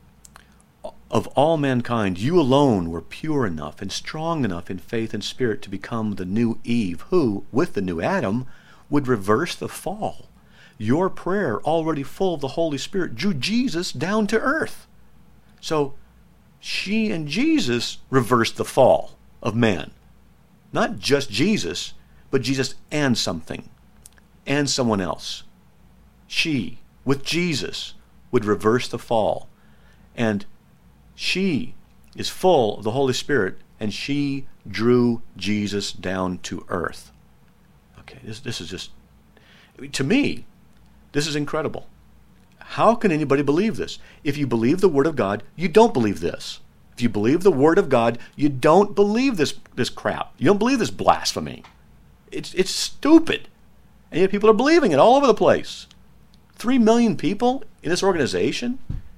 Of all mankind, you alone were pure enough and strong enough in faith and spirit to become the new Eve, who, with the new Adam, would reverse the fall. Your prayer, already full of the Holy Spirit, drew Jesus down to earth. So, she and Jesus reversed the fall of man. Not just Jesus, but Jesus and something, and someone else. She, with Jesus, would reverse the fall. And she is full of the Holy Spirit, and she drew Jesus down to earth. Okay, this, this is just, to me, this is incredible. How can anybody believe this? If you believe the Word of God, you don't believe this. If you believe the Word of God, you don't believe this this crap. You don't believe this blasphemy. It's it's stupid. And yet people are believing it all over the place. Three million people in this organization?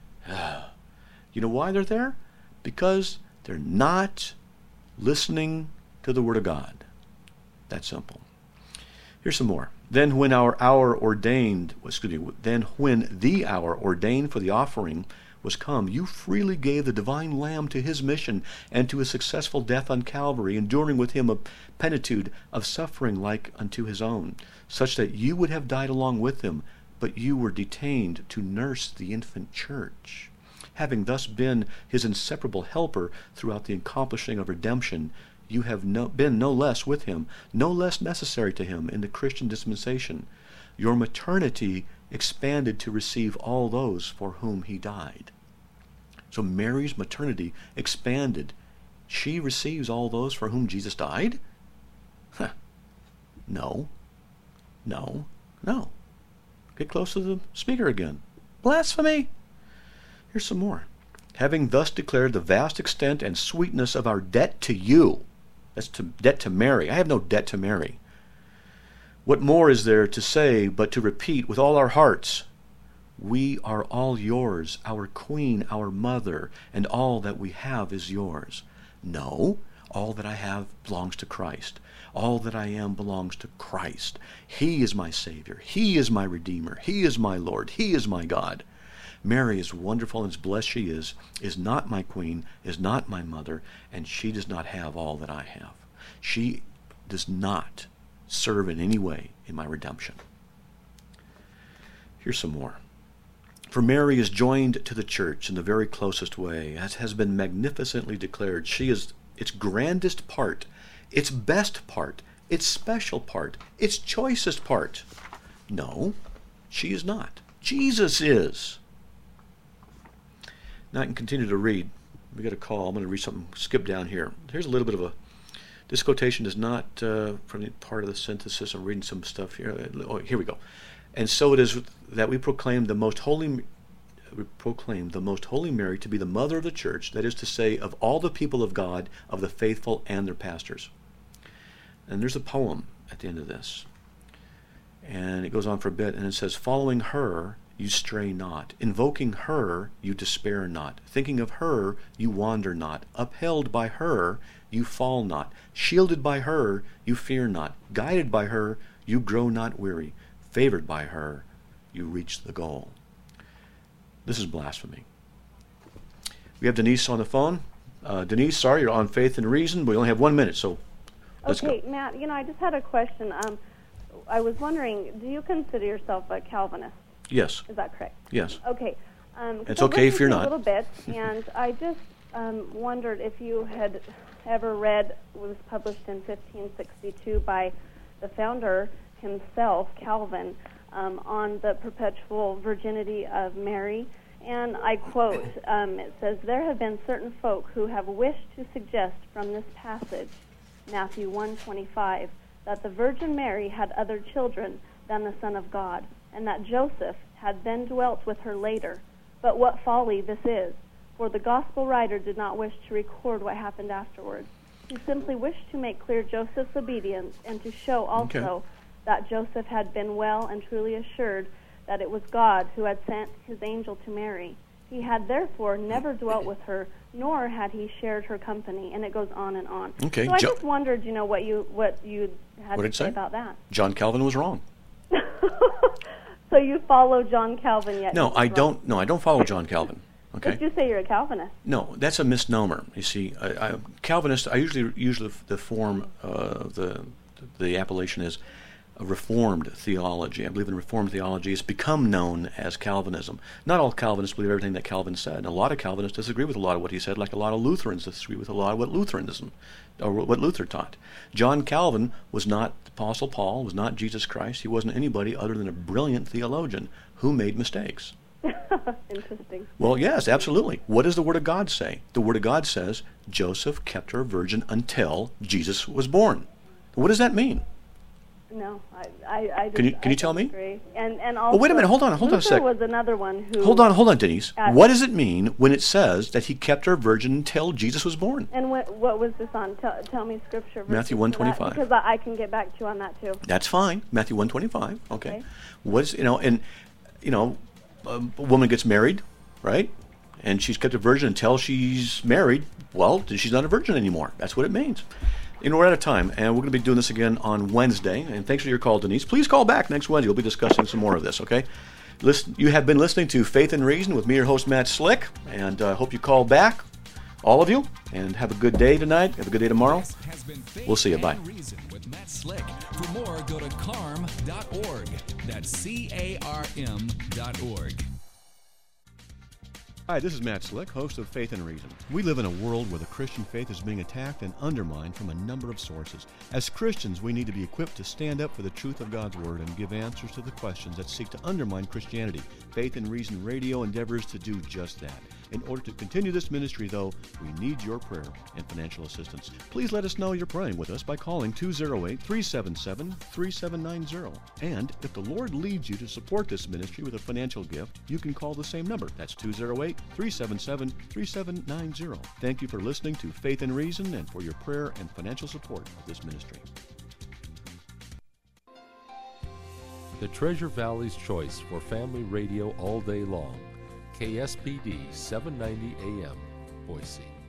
You know why they're there? Because they're not listening to the Word of God. That's simple. Here's some more. Then when our hour ordained, excuse me, then when the hour ordained for the offering was come, you freely gave the divine Lamb to his mission and to his successful death on Calvary, enduring with him a plenitude of suffering like unto his own, such that you would have died along with him, but you were detained to nurse the infant church. having thus been his inseparable helper throughout the accomplishing of redemption, you have no, been no less with him, no less necessary to him in the Christian dispensation. Your maternity expanded to receive all those for whom he died. So Mary's maternity expanded. She receives all those for whom Jesus died? Huh. No. No. No. Get close to the speaker again. Blasphemy! Here's some more. Having thus declared the vast extent and sweetness of our debt to you. That's to, debt to Mary. I have no debt to Mary. What more is there to say but to repeat with all our hearts? We are all yours, our queen, our mother, and all that we have is yours. No, all that I have belongs to Christ. All that I am belongs to Christ. He is my Savior. He is my Redeemer. He is my Lord. He is my God. Mary, as wonderful and as blessed she is, is not my queen, is not my mother, and she does not have all that I have. She does not serve in any way in my redemption. Here's some more. For Mary is joined to the church in the very closest way, as has been magnificently declared. She is its grandest part, its best part, its special part, its choicest part. No, she is not. Jesus is. Now I can continue to read. We got a call. I'm going to read something, skip down here. Here's a little bit of a, this quotation is not uh, from the part of the synthesis. I'm reading some stuff here. Oh, here we go. And so it is that we proclaim the most holy, we proclaim the most holy Mary to be the mother of the church, that is to say, of all the people of God, of the faithful and their pastors. And there's a poem at the end of this. And it goes on for a bit, and it says, following her, you stray not. Invoking her, you despair not. Thinking of her, you wander not. Upheld by her, you fall not. Shielded by her, you fear not. Guided by her, you grow not weary. Favored by her, you reach the goal. This is blasphemy. We have Denise on the phone. Uh, Denise, sorry, you're on Faith and Reason. We only have one minute, so let's
okay,
go.
Matt, you know, I just had a question. Um, I was wondering, do you consider yourself a Calvinist?
Yes.
Is that correct?
Yes.
Okay. Um,
it's
I
okay if you're
a
not.
A little bit, and I just um, wondered if you had ever read what was published in fifteen sixty-two by the founder himself, Calvin, um, on the perpetual virginity of Mary. And I quote, um, it says, there have been certain folk who have wished to suggest from this passage, Matthew one twenty-five, that the Virgin Mary had other children than the Son of God, and that Joseph had then dwelt with her later. But what folly this is, for the gospel writer did not wish to record what happened afterwards. He simply wished to make clear Joseph's obedience and to show also okay. that Joseph had been well and truly assured that it was God who had sent his angel to Mary. He had therefore never dwelt with her, nor had he shared her company, and it goes on and on.
Okay.
So I
jo-
just wondered, you know, what you what you had
what
to
did
say
say
about that.
John Calvin was wrong.
So you follow John Calvin yet?
No, I don't. No, I don't follow John Calvin. Okay.
Did you say you're a Calvinist?
No, that's a misnomer. You see, I, I, Calvinist. I usually use the, the form, uh, the the appellation is a Reformed theology. I believe in Reformed theology. It's become known as Calvinism. Not all Calvinists believe everything that Calvin said. And a lot of Calvinists disagree with a lot of what he said, like a lot of Lutherans disagree with a lot of what Lutheranism, or what Luther taught. John Calvin was not the Apostle Paul, was not Jesus Christ. He wasn't anybody other than a brilliant theologian who made mistakes.
Interesting.
Well, yes, absolutely. What does the Word of God say? The Word of God says Joseph kept her a virgin until Jesus was born. What does that mean?
No, I, I, I just,
can you can
I
you tell me?
Agree. And and also,
well, wait a minute. Hold on. Hold
Luther
on a sec.
was another one who.
Hold on. Hold on, Denise.
Uh,
what does it mean when it says that he kept her virgin until Jesus was born?
And what what was this on? Tell, tell me scripture.
Matthew one twenty-five.
Because I, I can get back to you on that too.
That's fine. Matthew one twenty-five. Okay.
okay.
What's you know and you know a woman gets married, right? And she's kept a virgin until she's married. Well, then she's not a virgin anymore. That's what it means. You know, we're out of time, and we're going to be doing this again on Wednesday. And thanks for your call, Denise. Please call back next Wednesday. We'll be discussing some more of this, okay? Listen, you have been listening to Faith and Reason with me, your host, Matt Slick. And I uh, hope you call back, all of you, and have a good day tonight. Have a good day tomorrow. We'll see you. Bye.
Reason with Matt Slick. For more, go to carm dot org. That's C A R M dot org.
Hi, this is Matt Slick, host of Faith and Reason. We live in a world where the Christian faith is being attacked and undermined from a number of sources. As Christians, we need to be equipped to stand up for the truth of God's Word and give answers to the questions that seek to undermine Christianity. Faith and Reason Radio endeavors to do just that. In order to continue this ministry, though, we need your prayer and financial assistance. Please let us know you're praying with us by calling two oh eight, three seven seven, three seven nine zero. And if the Lord leads you to support this ministry with a financial gift, you can call the same number. That's two oh eight, three seven seven, three seven nine zero. Thank you for listening to Faith and Reason and for your prayer and financial support of this ministry.
The Treasure Valley's choice for family radio all day long. K S P D seven ninety A M, Boise.